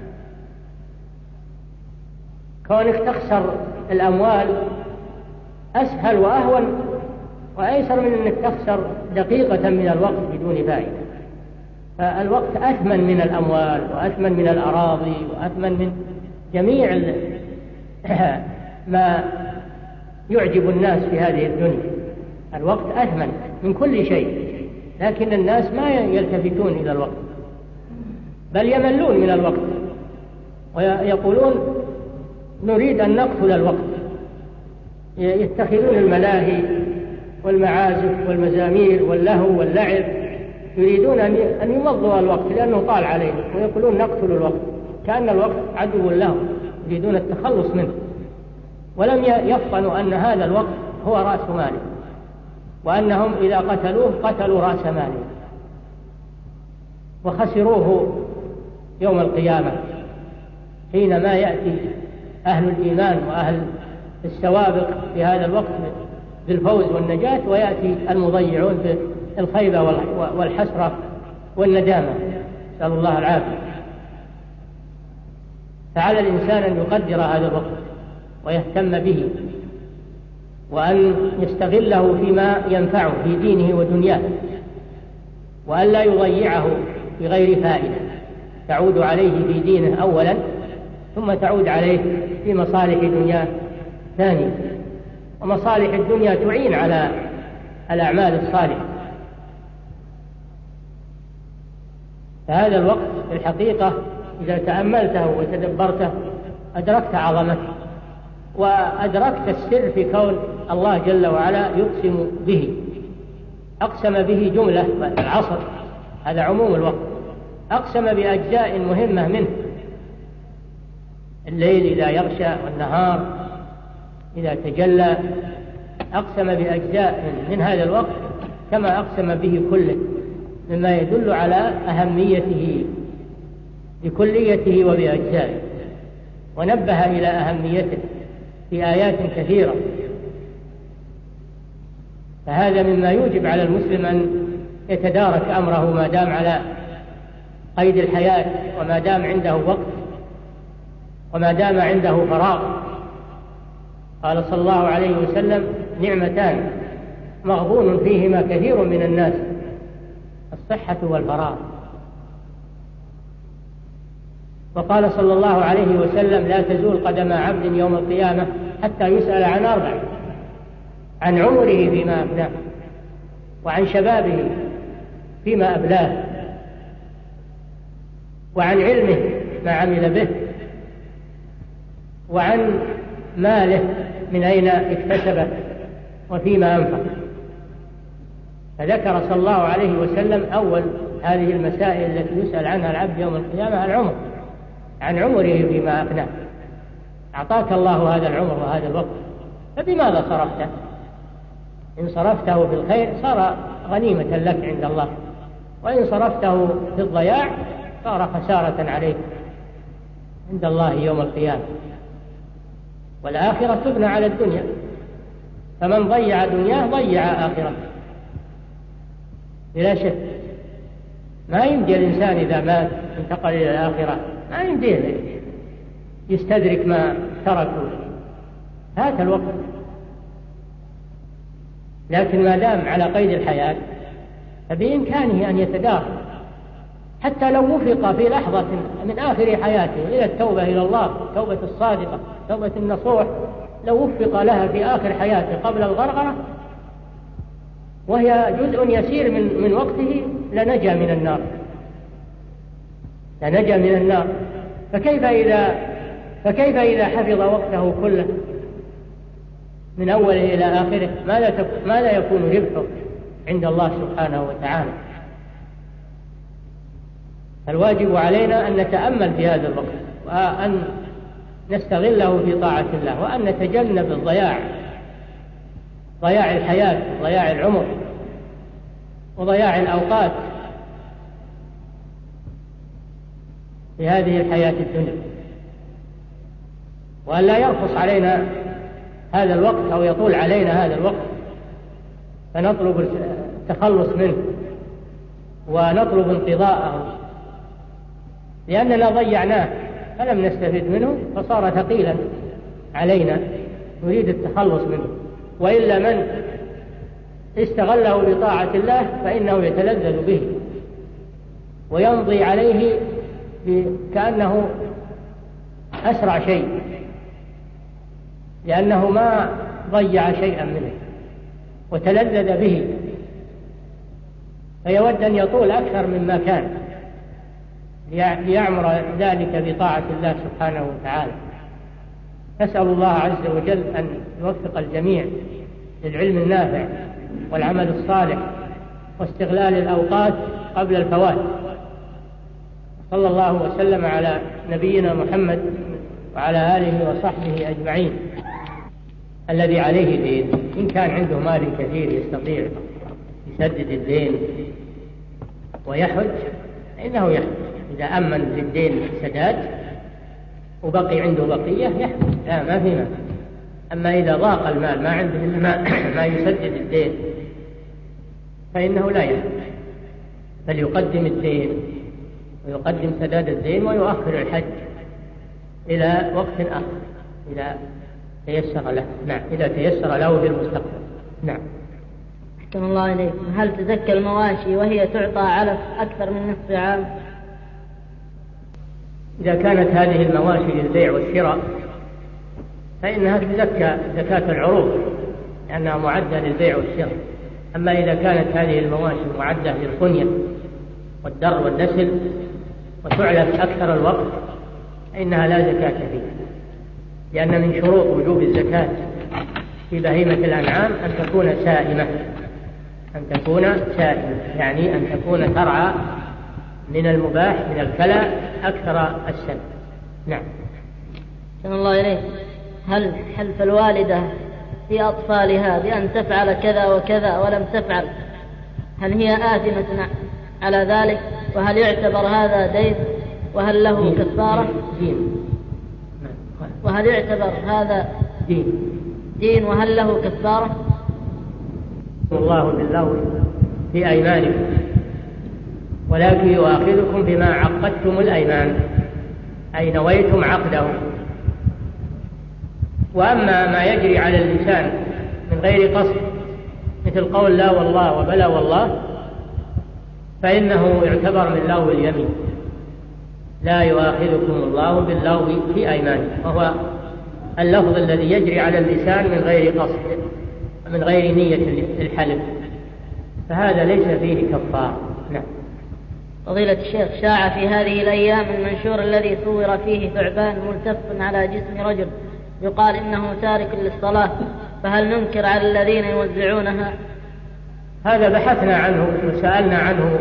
كونك تخسر الأموال أسهل وأهون وأيسر من أنك تخسر دقيقة من الوقت بدون فائدة. فالوقت أثمن من الأموال وأثمن من الأراضي وأثمن من جميع ما يعجب الناس في هذه الدنيا. الوقت أثمن من كل شيء، لكن الناس ما يلتفتون إلى الوقت، بل يملون من الوقت ويقولون نريد أن نقتل الوقت، يتخذون الملاهي والمعازف والمزامير واللهو واللعب، يريدون أن يمضوا الوقت لأنه طال عليهم، ويقولون نقتل الوقت، كأن الوقت عدو لهم، يريدون التخلص منه، ولم يفطنوا أن هذا الوقت هو رأس ماله، وأنهم إذا قتلوه قتلوا رأس ماله وخسروه يوم القيامة، حينما يأتي أهل الإيمان وأهل السوابق في هذا الوقت بالفوز والنجاة، ويأتي المضيعون بالخيبة والحسرة والندامة، نسأل الله العافية. فعلى الإنسان أن يقدر هذا الوقت ويهتم به، وأن يستغله فيما ينفعه في دينه ودنياه، وأن لا يضيعه بغير فائدة تعود عليه في دينه أولا، ثم تعود عليه في مصالح دنياه ثانيا. ومصالح الدنيا تعين على الأعمال الصالحة. فهذا الوقت في الحقيقة إذا تأملته وتدبرته أدركت عظمته، وأدركت السر في كون الله جل وعلا يقسم به. أقسم به جملة، العصر هذا عموم الوقت، أقسم بأجزاء مهمة منه، الليل إذا يغشى والنهار إذا تجلى، أقسم بأجزاء من هذا الوقت كما أقسم به كله، مما يدل على أهميته بكليته وبأجزائه، ونبه إلى أهميته في آيات كثيرة. فهذا مما يوجب على المسلم أن يتدارك أمره ما دام على قيد الحياة، وما دام عنده وقت، وما دام عنده فراغ. قال صلى الله عليه وسلم: نعمتان مغبون فيهما كثير من الناس، الصحة والفراغ. وقال صلى الله عليه وسلم: لا تزول قدم عبد يوم القيامة حتى يسأل عن 4: عن عمره فيما أفناه، وعن شبابه فيما أبلاه، وعن علمه ما عمل به، وعن ماله من أين اكتسبه وفيما أنفق. فذكر صلى الله عليه وسلم أول هذه المسائل التي يسأل عنها العبد يوم القيامة العمر، عن عمره فيما أفناه. أعطاك الله هذا العمر وهذا الوقت، فبماذا صرفته؟ إن صرفته في الخير صار غنيمة لك عند الله، وإن صرفته في الضياع صار خسارة عليك عند الله يوم القيامة. والآخرة تبنى على الدنيا، فمن ضيع دنياه ضيع آخرته بلا شك. ما يمدي الإنسان إذا مات انتقل إلى الآخرة، ما يمديه يستدرك ما تركه، هات الوقت. لكن ما دام على قيد الحياة فبإمكانه أن يتدارك، حتى لو وفق في لحظة من آخر حياته إلى التوبة إلى الله، التوبة الصادقة، توبة النصوح، لو وفق لها في آخر حياته قبل الغرغرة وهي جزء يسير من وقته لنجا من النار، لنجا من النار. فكيف إذا حفظ وقته كله من أوله إلى آخره؟ ماذا يكون ربحه عند الله سبحانه وتعالى؟ الواجب علينا أن نتأمل في هذا الوقت، وأن نستغله في طاعة الله، وأن نتجنب الضياع، ضياع الحياة، ضياع العمر، وضياع الأوقات في هذه الحياة الدنيا، وأن لا يرخص علينا هذا الوقت أو يطول علينا هذا الوقت فنطلب التخلص منه ونطلب انقضاءه، لأننا ضيعناه فلم نستفد منه فصار ثقيلا علينا، نريد التخلص منه. وإلا من استغله بطاعة الله فإنه يتلذذ به ويمضي عليه كأنه أسرع شيء، لأنه ما ضيع شيئا منه وتلذذ به، فيود أن يطول أكثر مما كان ليعمر ذلك بطاعة الله سبحانه وتعالى. نسأل الله عز وجل أن يوفق الجميع للعلم النافع والعمل الصالح واستغلال الأوقات قبل الفوات. صلى الله وسلم على نبينا محمد وعلى آله وصحبه أجمعين. الذي عليه دين إن كان عنده مال كثير يستطيع يسدد الدين ويحج فإنه يحج، إذا أمن للدين سداد وبقي عنده بقية يحج، لا ما في مال. أما إذا ضاق المال ما عنده ما يسدد الدين فإنه لا يحج، بل يقدم الدين ويقدم سداد الدين ويؤخر الحج إلى وقت آخر إذا تيسر له. نعم، إذا تيسر له في المستقبل. نعم. أحسن الله إليك. هل تزكى المواشي وهي تعطى علف أكثر من نصف عام؟ إذا كانت هذه المواشي للبيع والشراء فإنها تزكى زكاة العروض لأنها معدة للبيع والشراء. أما إذا كانت هذه المواشي معدة للقنية والدر والنسل وتعلف أكثر الوقت فإنها لا زكاة فيها، لأن من شروط وجوب الزكاة في بهيمة الأنعام أن تكون سائمة، يعني أن تكون ترعى من المباح من الكلى أكثر السنة. نعم. أحسن الله إليك. هل حلف الوالدة في أطفالها بأن تفعل كذا وكذا ولم تفعل، هل هي آثمة على ذلك؟ وهل يعتبر هذا دين وهل له كفارة؟ وهل يعتبر هذا دين وهل له كفارة؟ الله باللغو في أيمانكم ولكن يؤاخذكم بما عقدتم الأيمان، أي نويتم عقده. وأما ما يجري على اللسان من غير قصد مثل قول لا والله وبلا والله فإنه يعتبر من لغو اليمين. لا يؤاخذكم الله باللغو في أيمانكم، وهو اللفظ الذي يجري على اللسان من غير قصد من غير نية الحلف، فهذا ليس فيه كفارة. نعم. فضيلة الشيخ، شاع في هذه الأيام المنشور الذي صور فيه ثعبان ملتف على جسم رجل يقال إنه تارك للصلاة، فهل ننكر على الذين يوزعونها؟ هذا بحثنا عنه وسألنا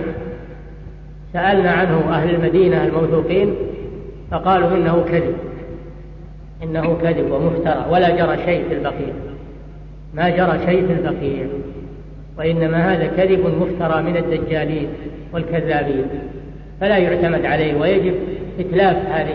عنه أهل المدينة الموثوقين فقالوا إنه كذب ومفترى، ولا جرى شيء في البقيع، ما جرى شيء في البقيع، وإنما هذا كذب مفترى من الدجالين والكذابين، فلا يعتمد عليه، ويجب إتلاف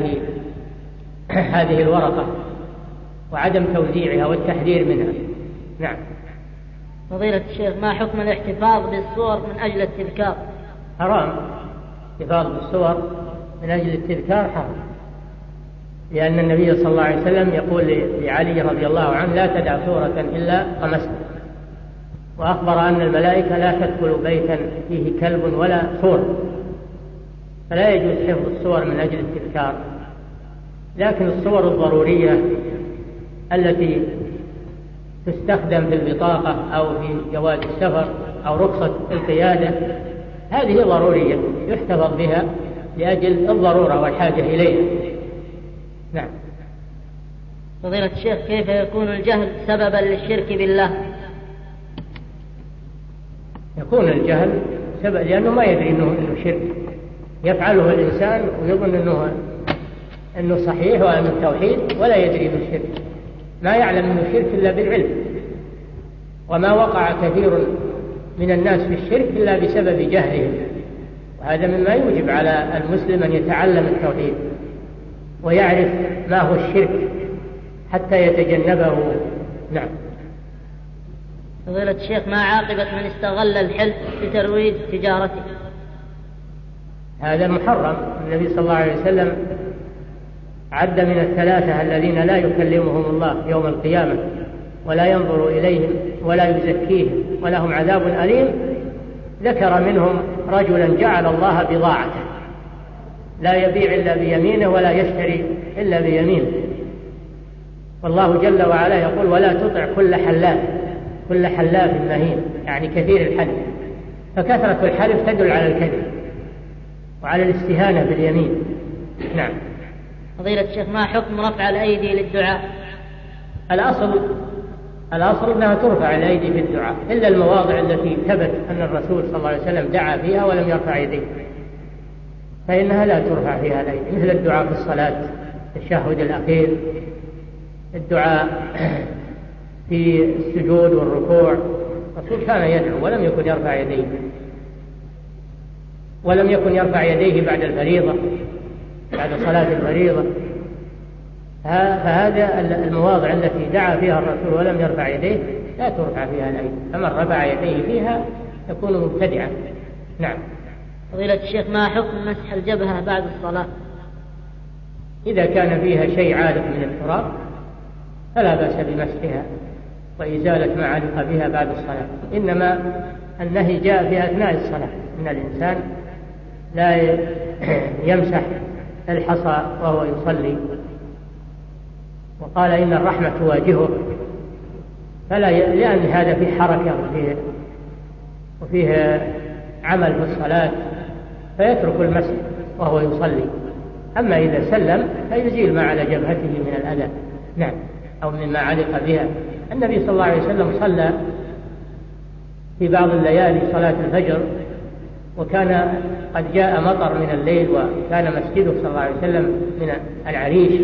هذه الورقة وعدم توزيعها والتحذير منها. نعم. فضيلة الشيخ، ما حكم الاحتفاظ بالصور من أجل التذكار؟ حرام. الاحتفاظ بالصور من أجل التذكار حرام، لأن النبي صلى الله عليه وسلم يقول لعلي رضي الله عنه لا تدع صورة إلا طمسها، وأخبر أن الملائكة لا تدخل بيتا فيه كلب ولا صور، فلا يجوز حفظ الصور من أجل التذكار. لكن الصور الضرورية التي تستخدم في البطاقة أو في جواز السفر أو رخصة القيادة هذه ضرورية يحتفظ بها لأجل الضرورة والحاجة إليها. نعم. فضيلة الشيخ، كيف يكون الجهل سببا للشرك بالله؟ يكون الجهل سبب لأنه ما يدري أنه شرك، يفعله الإنسان ويظن أنه صحيح وأنه توحيد ولا يدري بالشرك، ما يعلم أنه شرك إلا بالعلم، وما وقع كثير من الناس في الشرك إلا بسبب جهلهم، وهذا مما يوجب على المسلم أن يتعلم التوحيد ويعرف ما هو الشرك حتى يتجنبه. نعم. فضيلة الشيخ، ما عاقبة من استغل الحلف بترويج تجارته؟ هذا محرم. النبي صلى الله عليه وسلم عد من الثلاثة الذين لا يكلمهم الله يوم القيامة ولا ينظر إليهم ولا يزكيهم ولهم عذاب أليم، ذكر منهم رجلا جعل الله بضاعته لا يبيع إلا بيمينه ولا يشتري إلا بيمينه. والله جل وعلا يقول ولا تطع كل حلاف مهين، يعني كثير الحلف، فكثرة الحلف تدل على الكذب وعلى الاستهانة باليمين. نعم. فضيلة الشيخ، ما حكم رفع الأيدي للدعاء؟ الأصل أنها ترفع الأيدي في الدعاء، إلا المواضع التي ثبت أن الرسول صلى الله عليه وسلم دعا فيها ولم يرفع يديه فإنها لا ترفع فيها الأيدي، مثل الدعاء في الصلاة، التشهد الأخير، الدعاء في السجود والركوع. الرسول كان يدعو ولم يكن يرفع يديه، ولم يكن يرفع يديه بعد الفريضة، بعد صلاة الفريضة. فهذا المواضع التي دعا فيها الرسول ولم يرفع يديه لا ترفع فيها الأيدي، فمن رفع يديه فيها يكون مبتدعا. نعم. فضيلة الشيخ، ما حكم مسح الجبهة بعد الصلاة؟ إذا كان فيها شيء عالق من التراب فلا بأس بمسحها وإزالة ما علق بها بعد الصلاة، إنما النهي جاء في أثناء الصلاة، إن الإنسان لا يمسح الحصى وهو يصلي، وقال إن الرحمة تواجهه، لأن هذا في حركة وفيه عمل في الصلاة فيترك المسح وهو يصلي. أما إذا سلم فيزيل ما على جبهته من الأذى، نعم، أو مما علق بها. النبي صلى الله عليه وسلم صلى في بعض الليالي صلاة الفجر وكان قد جاء مطر من الليل، وكان مسجده صلى الله عليه وسلم من العريش،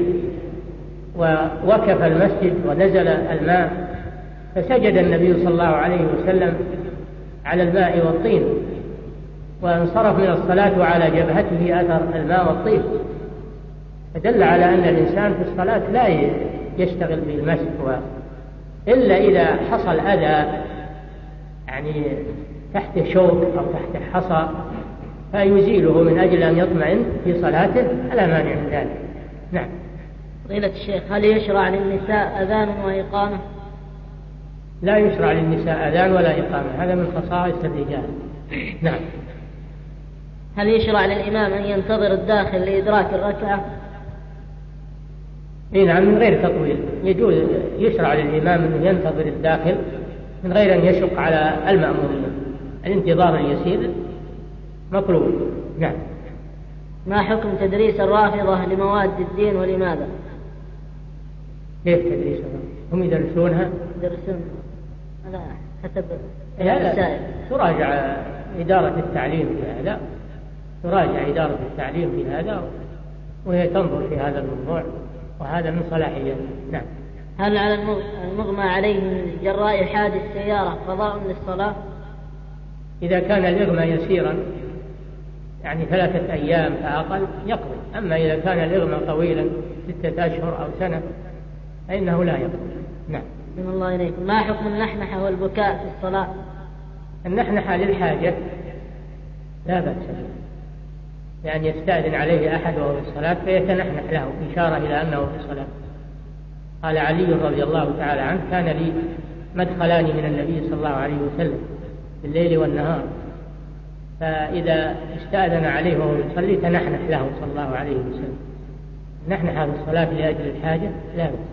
ووقف المسجد ونزل الماء، فسجد النبي صلى الله عليه وسلم على الماء والطين، وانصرف من الصلاة وعلى جبهته أثر الماء والطين، فدل على أن الإنسان في الصلاة لا يشتغل بالمسح إلا إذا حصل أذى، يعني تحت شوك أو تحت حصى، فيزيله من أجل أن يطمئن في صلاته، لا مانع من ذلك. نعم. فضيلة الشيخ، هل يشرع للنساء أذان وإقامة؟ لا يشرع للنساء أذان ولا إقامة، هذا من خصائص الرجال. نعم. هل يشرع للإمام أن ينتظر الداخل لإدراك الركعة؟ نعم، من غير تطويل، يجوز يشرع للإمام أنه ينتظر الداخل من غير أن يشق على المأمومين، الانتظار اليسير مطلوب. نعم. ما حكم تدريس الرافضة لمواد الدين ولماذا؟ كيف تدريسها؟ هم يدرسونها؟ يدرسون على حسب الرسائل. تراجع إدارة التعليم في هذا، تراجع إدارة التعليم في هذا، وهي تنظر في هذا الموضوع، وهذا من صلاحيته. نعم. هل على المغمى عليه من جراء حادث سيارة قضاء للصلاة؟ إذا كان الإغمى يسيرا، يعني 3 أيام فأقل، يقضي. أما إذا كان الإغمى طويلا 6 أشهر أو سنة فإنه لا يقضي. نعم. من الله إليكم، ما حكم النحنحة والبكاء في الصلاة؟ النحنحة للحاجة لا بأس به، لأن يستأذن عليه أحد وهو في الصلاة فيتنحنح له إشارة إلى أنه في الصلاة. قال علي رضي الله تعالى عنه: كان لي مدخلان من النبي صلى الله عليه وسلم في الليل والنهار، فإذا استأذن عليه وهو يصلي تنحنح له صلى الله عليه وسلم. نحنح في الصلاة لأجل الحاجة لا بأس.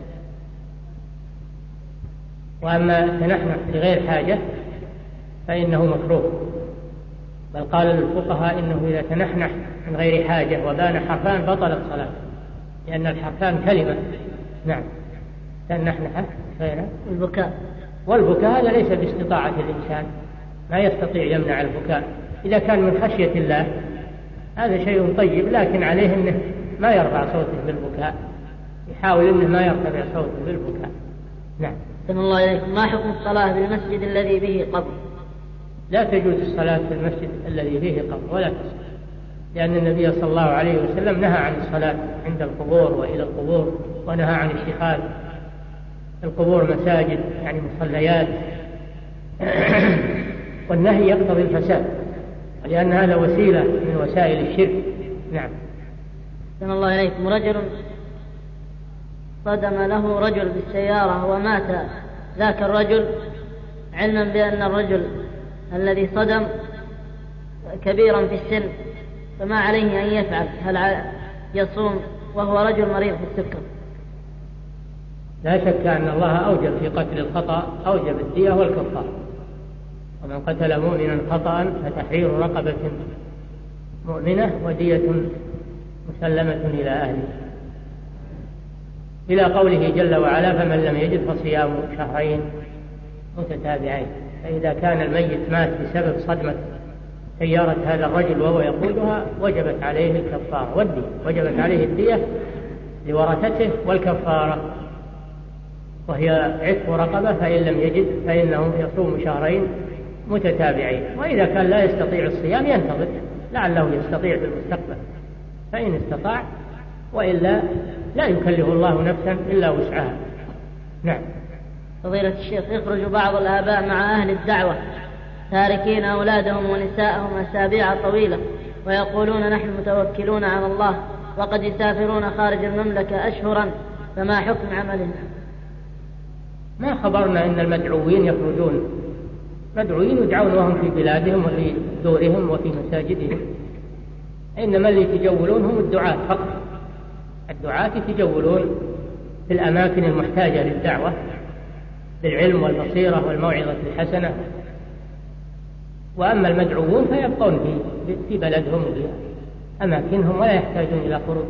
وأما تنحنح لغير حاجة فإنه مكروه، بل قال للفقهاء إنه إذا تنحنح من غير حاجة وبان حرفان بطلت صلاته، لأن الحرفان كلمة. نعم. تنحنح غير البكاء، والبكاء هذا ليس باستطاعة الإنسان، ما يستطيع يمنع البكاء. إذا كان من خشية الله هذا شيء طيب، لكن عليه أنه ما يرفع صوته بالبكاء، يحاول أنه ما يرتفع صوته بالبكاء. نعم. سلام الله إليكم، ما حكم الصلاة بالمسجد الذي به قبر؟ لا تجوز الصلاة في المسجد الذي فيه قبر ولا تصح، لأن النبي صلى الله عليه وسلم نهى عن الصلاة عند القبور وإلى القبور، ونهى عن اتخاذ القبور مساجد يعني مصليات، والنهي يقتضي الفساد، لأن هذا وسيلة من وسائل الشرك. نعم. سلام الله إليكم، رجل صدم له رجل بالسيارة ومات ذاك الرجل، علما بأن الرجل الذي صدم كبيرا في السن، فما عليه أن يفعل؟ هل يصوم وهو رجل مريض بالسكر؟ لا شك أن الله أوجب في قتل الخطأ، أوجب الدية والكفارة، ومن قتل مؤمنا خطأ فتحرير رقبة مؤمنة ودية مسلمة إلى أهله. إلى قوله جل وعلا: فمن لم يجد فصيام شهرين متتابعين. فإذا كان الميت مات بسبب صدمة سيارة هذا الرجل وهو يقودها وجبت عليه الكفارة والدية، وجبت عليه الدية لورثته والكفارة وهي عتق رقبة، فإن لم يجد فإنه يصوم شهرين متتابعين. وإذا كان لا يستطيع الصيام ينتظر لعله يستطيع في المستقبل، فإن استطاع، وإلا لا يكلف الله نفسا إلا وسعها. نعم. فضيلة الشيخ، يخرج بعض الآباء مع أهل الدعوة تاركين أولادهم ونساءهم أسابيع طويلة ويقولون: نحن متوكلون على الله، وقد يسافرون خارج المملكة أشهرا، فما حكم عملهم؟ ما خبرنا إن المدعوين يخرجون، مدعوين يدعون وهم في بلادهم وفي دورهم وفي مساجدهم، إنما اللي يتجولون هم الدعاة فقط. الدعاة يتجولون في الأماكن المحتاجة للدعوة بالعلم والبصيرة والموعظة الحسنة، وأما المدعوون فيبقون في بلدهم وفي أماكنهم ولا يحتاجون إلى خروج.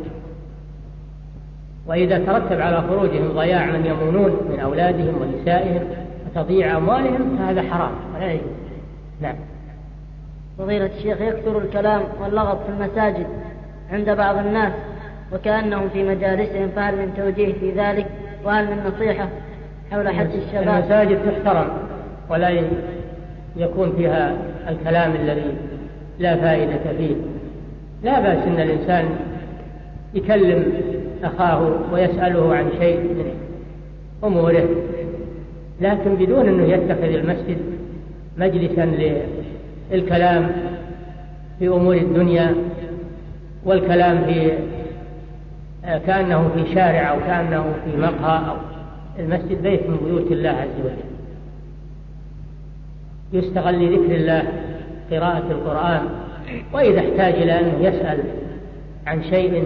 وإذا ترتب على خروجهم ضياع من يمونون من أولادهم ونسائهم وتضييع أموالهم فهذا حرام ولا يجوز. نعم. فضيلة الشيخ، يكثر الكلام واللغط في المساجد عند بعض الناس وكأنهم في مجالسهم، فهل من توجيه في ذلك؟ وهل من نصيحة حول حث الشباب؟ المساجد تحترم ولا يكون فيها الكلام الذي لا فائدة فيه. لا بأس أن الإنسان يكلم أخاه ويسأله عن شيء من أموره، لكن بدون أنه يتخذ المسجد مجلسا للكلام في أمور الدنيا والكلام في كأنه في شارع أو كأنه في مقهى. أو المسجد بيت من بيوت الله عز وجل، يستغل لذكر الله، قراءة القرآن، وإذا احتاج إلى أنه يسأل عن شيء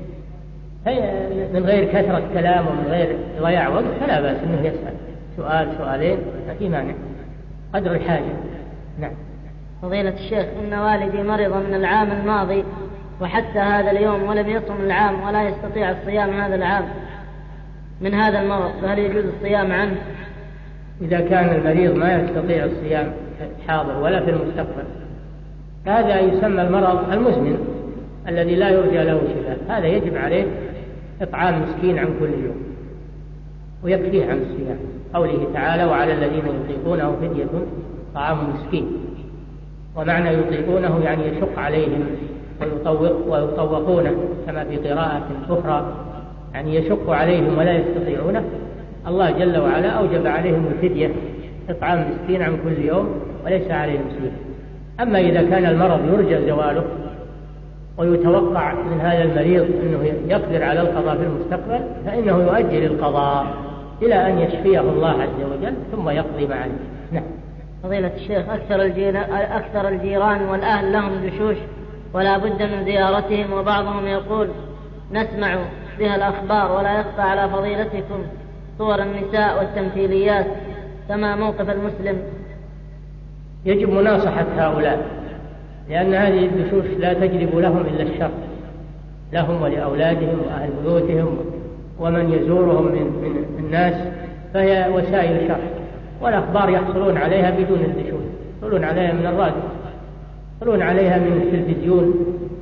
من غير كثرة كلام ومن غير ضياع وقت فلا بأس أنه يسأل سؤال سؤالين، ما في مانع قدر الحاجة. نعم. فضيلة الشيخ، إن والدي مرض من العام الماضي وحتى هذا اليوم ولم يصم العام ولا يستطيع الصيام هذا العام من هذا المرض، فهل يجوز الصيام عنه؟ إذا كان المريض ما يستطيع الصيام في الحاضر ولا في المستقبل هذا يسمى المرض المزمن الذي لا يرجى له شفاء، هذا يجب عليه إطعام مسكين عن كل يوم ويكفيه عن الصيام. قوله تعالى: وعلى الذين يطيقونه فدية طعام مسكين. ومعنى يطيقونه يعني يشق عليهم ويطوقونه، كما في قراءة أخرى يعني يشق عليهم ولا يستطيعونه. الله جل وعلا أوجب عليهم الفدية إطعام مسكين عن كل يوم وليس عليهم صيام. أما إذا كان المرض يرجى زواله ويتوقع من هذا المريض أنه يقدر على القضاء في المستقبل فإنه يؤجل القضاء إلى أن يشفيه الله عز وجل ثم يقضي معه. نعم. فضيلة الشيخ، أكثر الجيران والأهل لهم دشوش ولا بد من زيارتهم، وبعضهم يقول: نسمع بها الأخبار ولا يخفى على فضيلتكم صور النساء والتمثيليات، فما موقف المسلم؟ يجب مناصحة هؤلاء، لأن هذه الدشوش لا تجلب لهم إلا الشر، لهم ولأولادهم وأهل بيوتهم ومن يزورهم من الناس، فهي وسائل شر، والأخبار يحصلون عليها بدون الدشوش، يحصلون عليها من الراديو، يحصلون عليها من التلفزيون،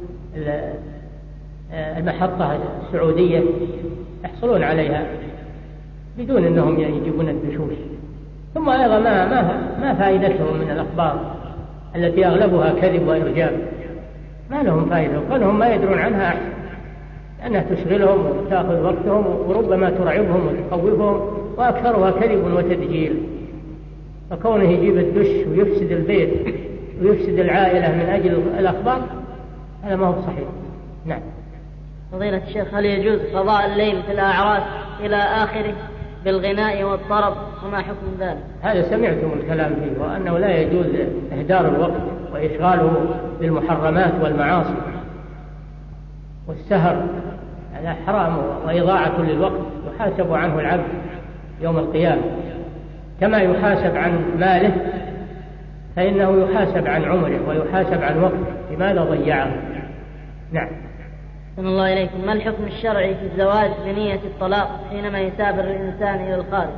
المحطة السعودية يحصلون عليها بدون أنهم يجيبون الدشوش. ثم أيضا ما فائدتهم من الأخبار التي أغلبها كذب وإرجاب، ما لهم فائدة، وكونهم ما يدرون عنها أحسن، لأنها تشغلهم وتأخذ وقتهم وربما ترعبهم وتخوفهم، وأكثرها كذب وتدجيل. فكونه يجيب الدش ويفسد البيت ويفسد العائلة من أجل الأخبار هذا ما هو صحيح. نعم. فضيلة الشيخ، هل يجوز قضاء الليل في الأعراس إلى آخره بالغناء والطرب، وما حكم ذلك؟ هذا سمعتم الكلام فيه، وأنه لا يجوز إهدار الوقت وإشغاله بالمحرمات والمعاصي والسهر، هذا حرام وإضاعة للوقت، يحاسب عنه العبد يوم القيامة كما يحاسب عن ماله، فإنه يحاسب عن عمره ويحاسب عن وقته، لماذا ضيعه. نعم. أحسن الله إليكم. ما الحكم الشرعي في الزواج بنية الطلاق حينما يسافر الإنسان إلى الخارج؟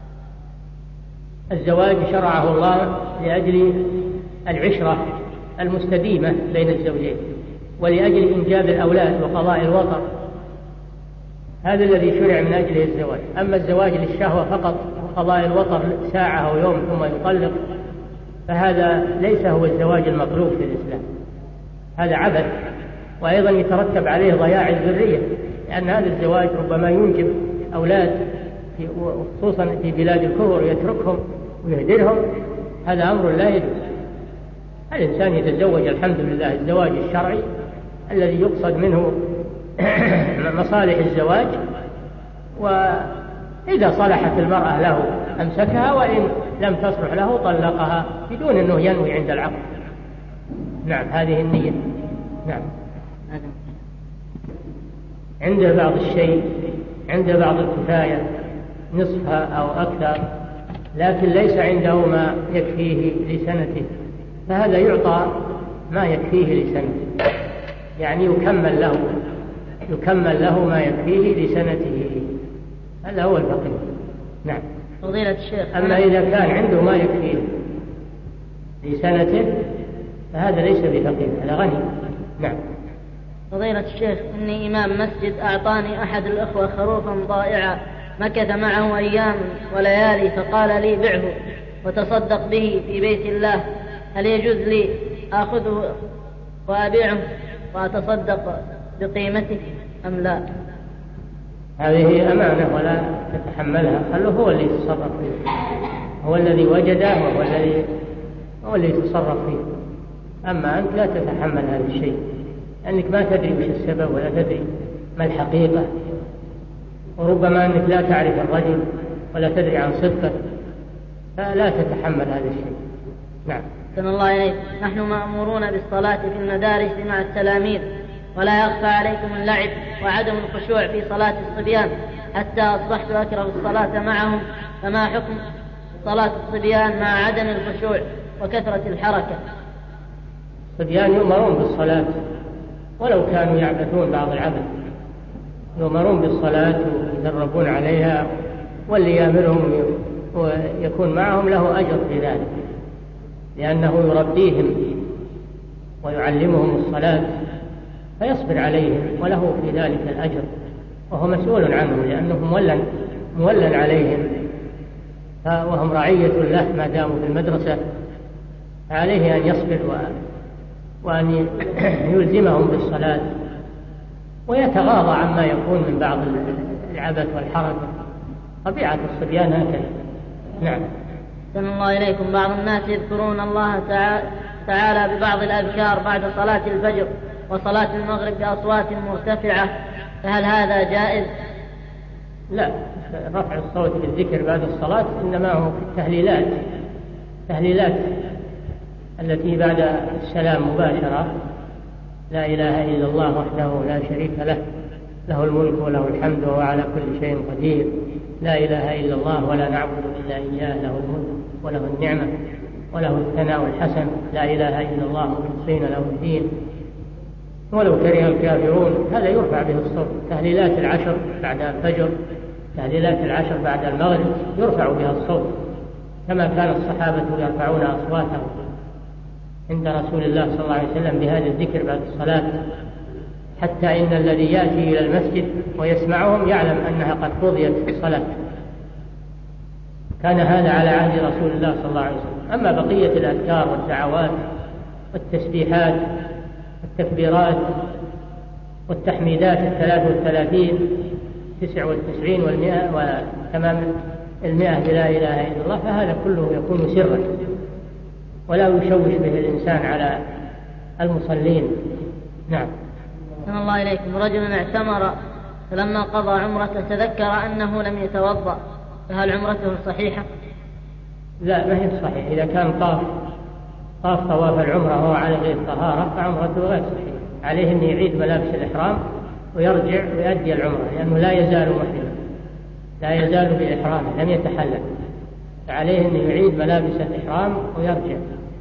الزواج شرعه الله لأجل العشرة المستديمة بين الزوجين ولأجل إنجاب الأولاد وقضاء الوطر، هذا الذي شرع من أجله الزواج. أما الزواج للشهوة فقط وقضاء الوطر ساعة أو يوم ثم يطلق فهذا ليس هو الزواج المطلوب في الإسلام، هذا عبث، وأيضا يترتب عليه ضياع الذرية، لأن هذا الزواج ربما ينجب أولاد خصوصا في بلاد الكفر يتركهم ويهدرهم، هذا أمر لا يجوز. الإنسان يتزوج الحمد لله الزواج الشرعي الذي يقصد منه مصالح الزواج، وإذا صلحت المرأة له أمسكها، وإن لم تصلح له طلقها بدون أنه ينوي عند العقد. نعم، هذه النية. نعم. عنده بعض الشيء، عنده بعض الكفاية نصفها أو أكثر، لكن ليس عنده ما يكفيه لسنته، فهذا يعطى ما يكفيه لسنته، يعني يكمل له ما يكفيه لسنته، هذا هو الفقيه. نعم. فضيلة الشيخ، أما إذا كان عنده ما يكفيه لسنته فهذا ليس بفقيه، هذا غني. نعم. فضيلة الشيخ، إني إمام مسجد أعطاني أحد الأخوة خروفا ضائعا مكث معه أيام وليالي، فقال لي بعه وتصدق به في بيت الله، هل يجوز لي آخذه وأبيعه وأتصدق بقيمته أم لا؟ هذه أمانة ولا تتحملها، خلوه هو اللي يتصرف فيه، هو الذي وجده هو اللي يتصرف فيه، أما أنت لا تتحمل هذا الشيء، لأنك ما تدري وش السبب ولا تدري ما الحقيقة، وربما أنك لا تعرف الرجل ولا تدري عن صدقه، فلا تتحمل هذا الشيء. نعم. أحسن الله إليك. نحن مأمورون بالصلاة في المدارس مع التلاميذ، ولا يخفى عليكم اللعب وعدم الخشوع في صلاة الصبيان، حتى أصبحت أكره الصلاة معهم، فما حكم صلاة الصبيان مع عدم الخشوع وكثرة الحركة؟ الصبيان يؤمرون بالصلاة ولو كانوا يعبثون بعض العبث، يؤمرون بالصلاة ويدربون عليها، واللي يأمرهم ويكون معهم له أجر في ذلك، لأنه يربيهم ويعلمهم الصلاة فيصبر عليهم وله في ذلك الأجر، وهو مسؤول عنهم لأنه مولى عليهم، وهم رعية له ما داموا في المدرسة، عليه أن يصبر وأن يلزمهم بالصلاة ويتغاضى عما يكون من بعض العبث والحركة، طبيعة الصبيان هكذا. نعم. أحسن الله إليكم. بعض الناس يذكرون الله تعالى ببعض الأذكار بعد صلاة الفجر وصلاة المغرب بأصوات مرتفعة، فهل هذا جائز؟ لا، رفع الصوت بالذكر بعد الصلاة إنما هو في التهليلات التي بعد السلام مباشرة، لا إله إلا الله وحده لا شريك له، له الملك وله الحمد وهو على كل شيء قدير، لا إله إلا الله ولا نعبد إلا إياه، له الملك وله النعمة وله الثناء الحسن، لا إله إلا الله مخلصين له الدين ولو كره الكافرون، هذا يرفع به الصوت. تهليلات العشر بعد الفجر، تهليلات العشر بعد المغرب يرفع بها الصوت، كما كان الصحابة يرفعون أصواتهم عند رسول الله صلى الله عليه وسلم بهذا الذكر بعد الصلاة، حتى إن الذي يأتي إلى المسجد ويسمعهم يعلم أنها قد قضيت الصلاة. كان هذا على عهد رسول الله صلى الله عليه وسلم. أما بقية الأذكار والدعوات والتسبيحات والتكبيرات والتحميدات 33 99 و100 وتمام 100 بلا إله إلا الله، فهذا كله يكون سرا ولا يشوش به الإنسان على المصلين. نعم. أحسن الله إليكم. رجل اعتمر فلما قضى عمرته تذكر أنه لم يتوضأ، فهل عمرته صحيحة؟ لا، ما هي صحيحة. إذا كان طاف طواف العمرة وهو على غير طهارة فعمرته غير صحيحة، عليه أن يعيد ملابس الإحرام ويرجع ويؤدي العمرة، لأنه لا يزال محرما، لا يزال بإحرامه، لم يتحلل، فعليه أن يعيد ملابس الإحرام ويرجع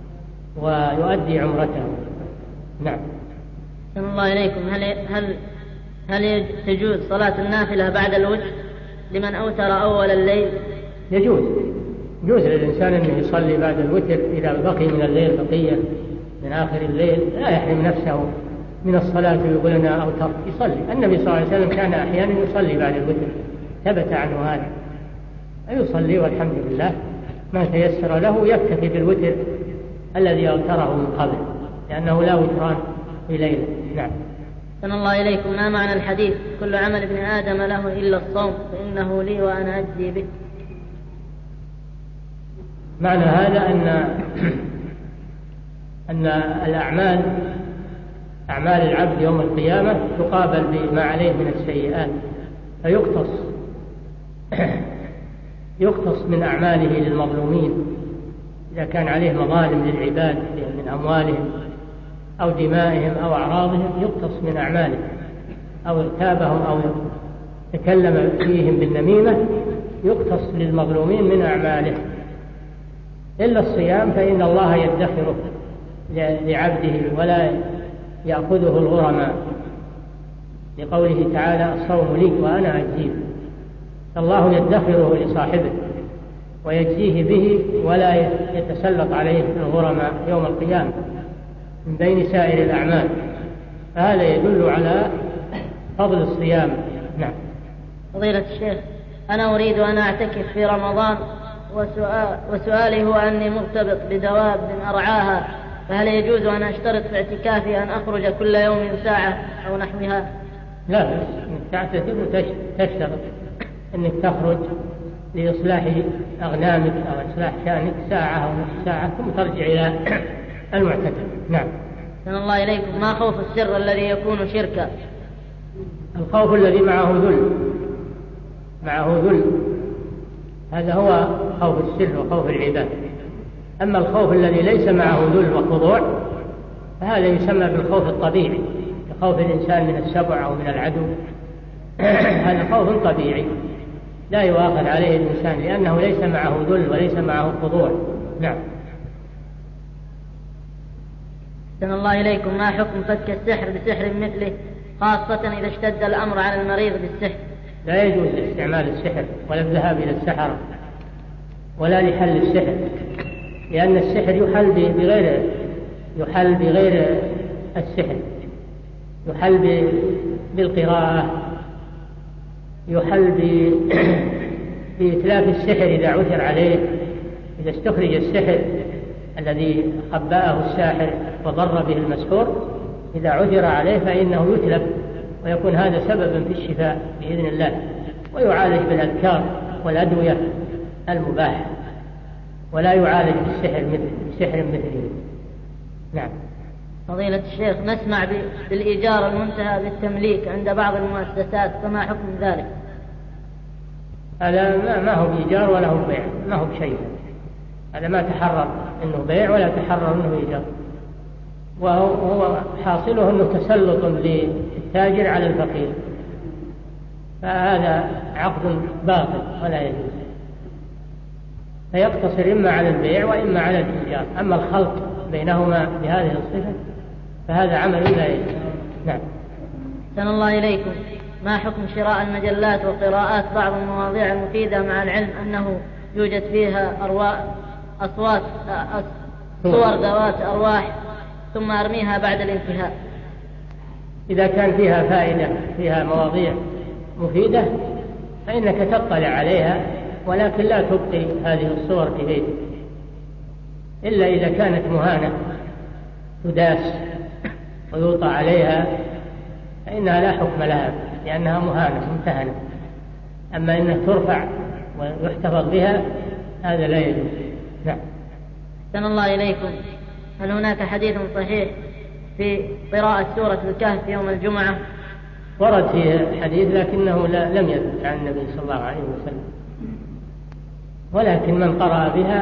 ويؤدي عمرته. نعم. أحسن الله إليكم. هل هل تجوز صلاة النافلة بعد الوتر لمن أوتر أول الليل؟ يجوز للإنسان أنه يصلي بعد الوتر إذا بقي من الليل بقية من آخر الليل، لا يحرم نفسه من الصلاة ويقول أنا أوتر، يصلي. النبي صلى الله عليه وسلم كان أحيانا يصلي بعد الوتر، ثبت عنه هذا، يصلي والحمد لله ما تيسر له، يكتفي بالوتر الذي أوتره من قبل، لأنه لا وتران في ليلة. نعم. أحسن الله إليكم، ما معنى الحديث كل عمل ابن آدم له إلا الصوم فإنه لي وأنا أجزي به؟ معنى هذا أن الأعمال، أعمال العبد يوم القيامة تقابل بما عليه من السيئات، يقتص من أعماله للمظلومين إذا كان عليه مظالم للعباد من أموالهم أو دمائهم أو أعراضهم، يقتص من أعماله، أو اغتابهم أو تكلم فيهم بالنميمة، يقتص للمظلومين من أعماله. إلا الصيام فإن الله يدخره لعبده ولا يأخذه الغرماء، لقوله تعالى الصوم لي وأنا أجزيه، الله يدخره لصاحبه ويجزيه به ولا يتسلط عليه الغرماء يوم القيامة من بين سائر الأعمال، فهذا يدل على فضل الصيام. نعم. فضيلة الشيخ، أنا أريد أن أعتكف في رمضان وسؤالي هو أني مرتبط بدواب أرعاها، فهل يجوز أن أشترط في اعتكافي أن أخرج كل يوم ساعة أو نحوها؟ لا، إنك تعتكف وتشترط أنك تخرج لإصلاح أغنامك أو إصلاح شأنك ساعة أو نصف ساعة ثم ترجع إلى المعتكف. نعم. أحسن الله إليكم، ما خوف السر الذي يكون شركا؟ الخوف الذي معه ذل، هذا هو خوف السر وخوف العباد. أما الخوف الذي ليس معه ذل وخضوع فهذا يسمى بالخوف الطبيعي، كخوف الإنسان من السبع أو من العدو. هذا خوف طبيعي لا يؤاخذ عليه الإنسان لأنه ليس معه ذل وليس معه خضوع. نعم. أحسن الله إليكم، ما حكم فك السحر بسحر مثله، خاصة إذا اشتد الأمر على المريض بالسحر؟ لا يجوز استعمال السحر ولا الذهاب إلى السحرة ولا لحل السحر، لأن السحر يحل بغير السحر، يحل بالقراءة، يحل بإتلاف السحر إذا عثر عليه، إذا استخرج السحر الذي خبأه الساحر وضر به المسحور، إذا عثر عليه فإنه يتلف ويكون هذا سببا في الشفاء بإذن الله، ويعالج بالأذكار والأدوية المباحة، ولا يعالج بسحر مثله. نعم. فضيلة الشيخ، نسمع بالإيجار المنتهى بالتمليك عند بعض المؤسسات، فما حكم ذلك؟ هذا ما هو بإيجار ولا هو بيع، ما هو بشيء، هذا ما تحرر إنه بيع ولا تحرر إنه إيجار، وهو حاصله إنه تسلط للتاجر على الفقير، فهذا عقد باطل ولا يجوز، فيقتصر إما على البيع وإما على الإيجار. أما الخلط بينهما بهذه الصفة فهذا عمل لا يجوز. نعم. أحسن الله إليكم، ما حكم شراء المجلات وقراءات بعض المواضيع المفيدة مع العلم أنه يوجد فيها صور ذوات أرواح ثم أرميها بعد الانتهاء؟ إذا كان فيها فائدة، فيها مواضيع مفيدة، فإنك تطلع عليها، ولكن لا تبقي هذه الصور في بيتك، إلا إذا كانت مهانة تداس ويوطى عليها فإنها لا حكم لها لأنها مهانة ممتهنة. أما إنها ترفع ويحتفظ بها هذا لا يجوز. نعم. أحسن الله إليكم، هل هناك حديث صحيح في قراءة سورة الكهف يوم الجمعة؟ ورد فيه حديث لكنه لم يثبت عن النبي صلى الله عليه وسلم، ولكن من قرأ بها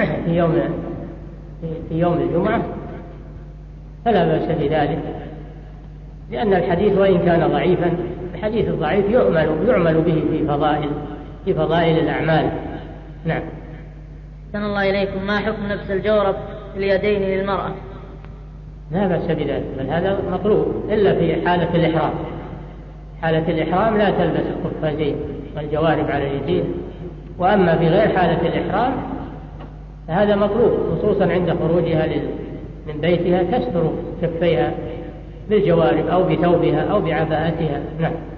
في يوم الجمعة فلا بأس بذلك، لأن الحديث وإن كان ضعيفا الحديث الضعيف يعمل به في فضائل الأعمال. نعم. أحسن الله إليكم، ما حكم لبس الجورب في اليدين للمرأة؟ لا بأس بذلك، بل هذا مطلوب إلا في حالة الإحرام، حالة الإحرام لا تلبس القفازين والجوارب على اليدين، وأما في غير حالة الإحرام فهذا مطلوب، خصوصا عند خروجها من بيتها تستر كفيها بالجوارب أو بثوبها أو بعباءتها. نعم.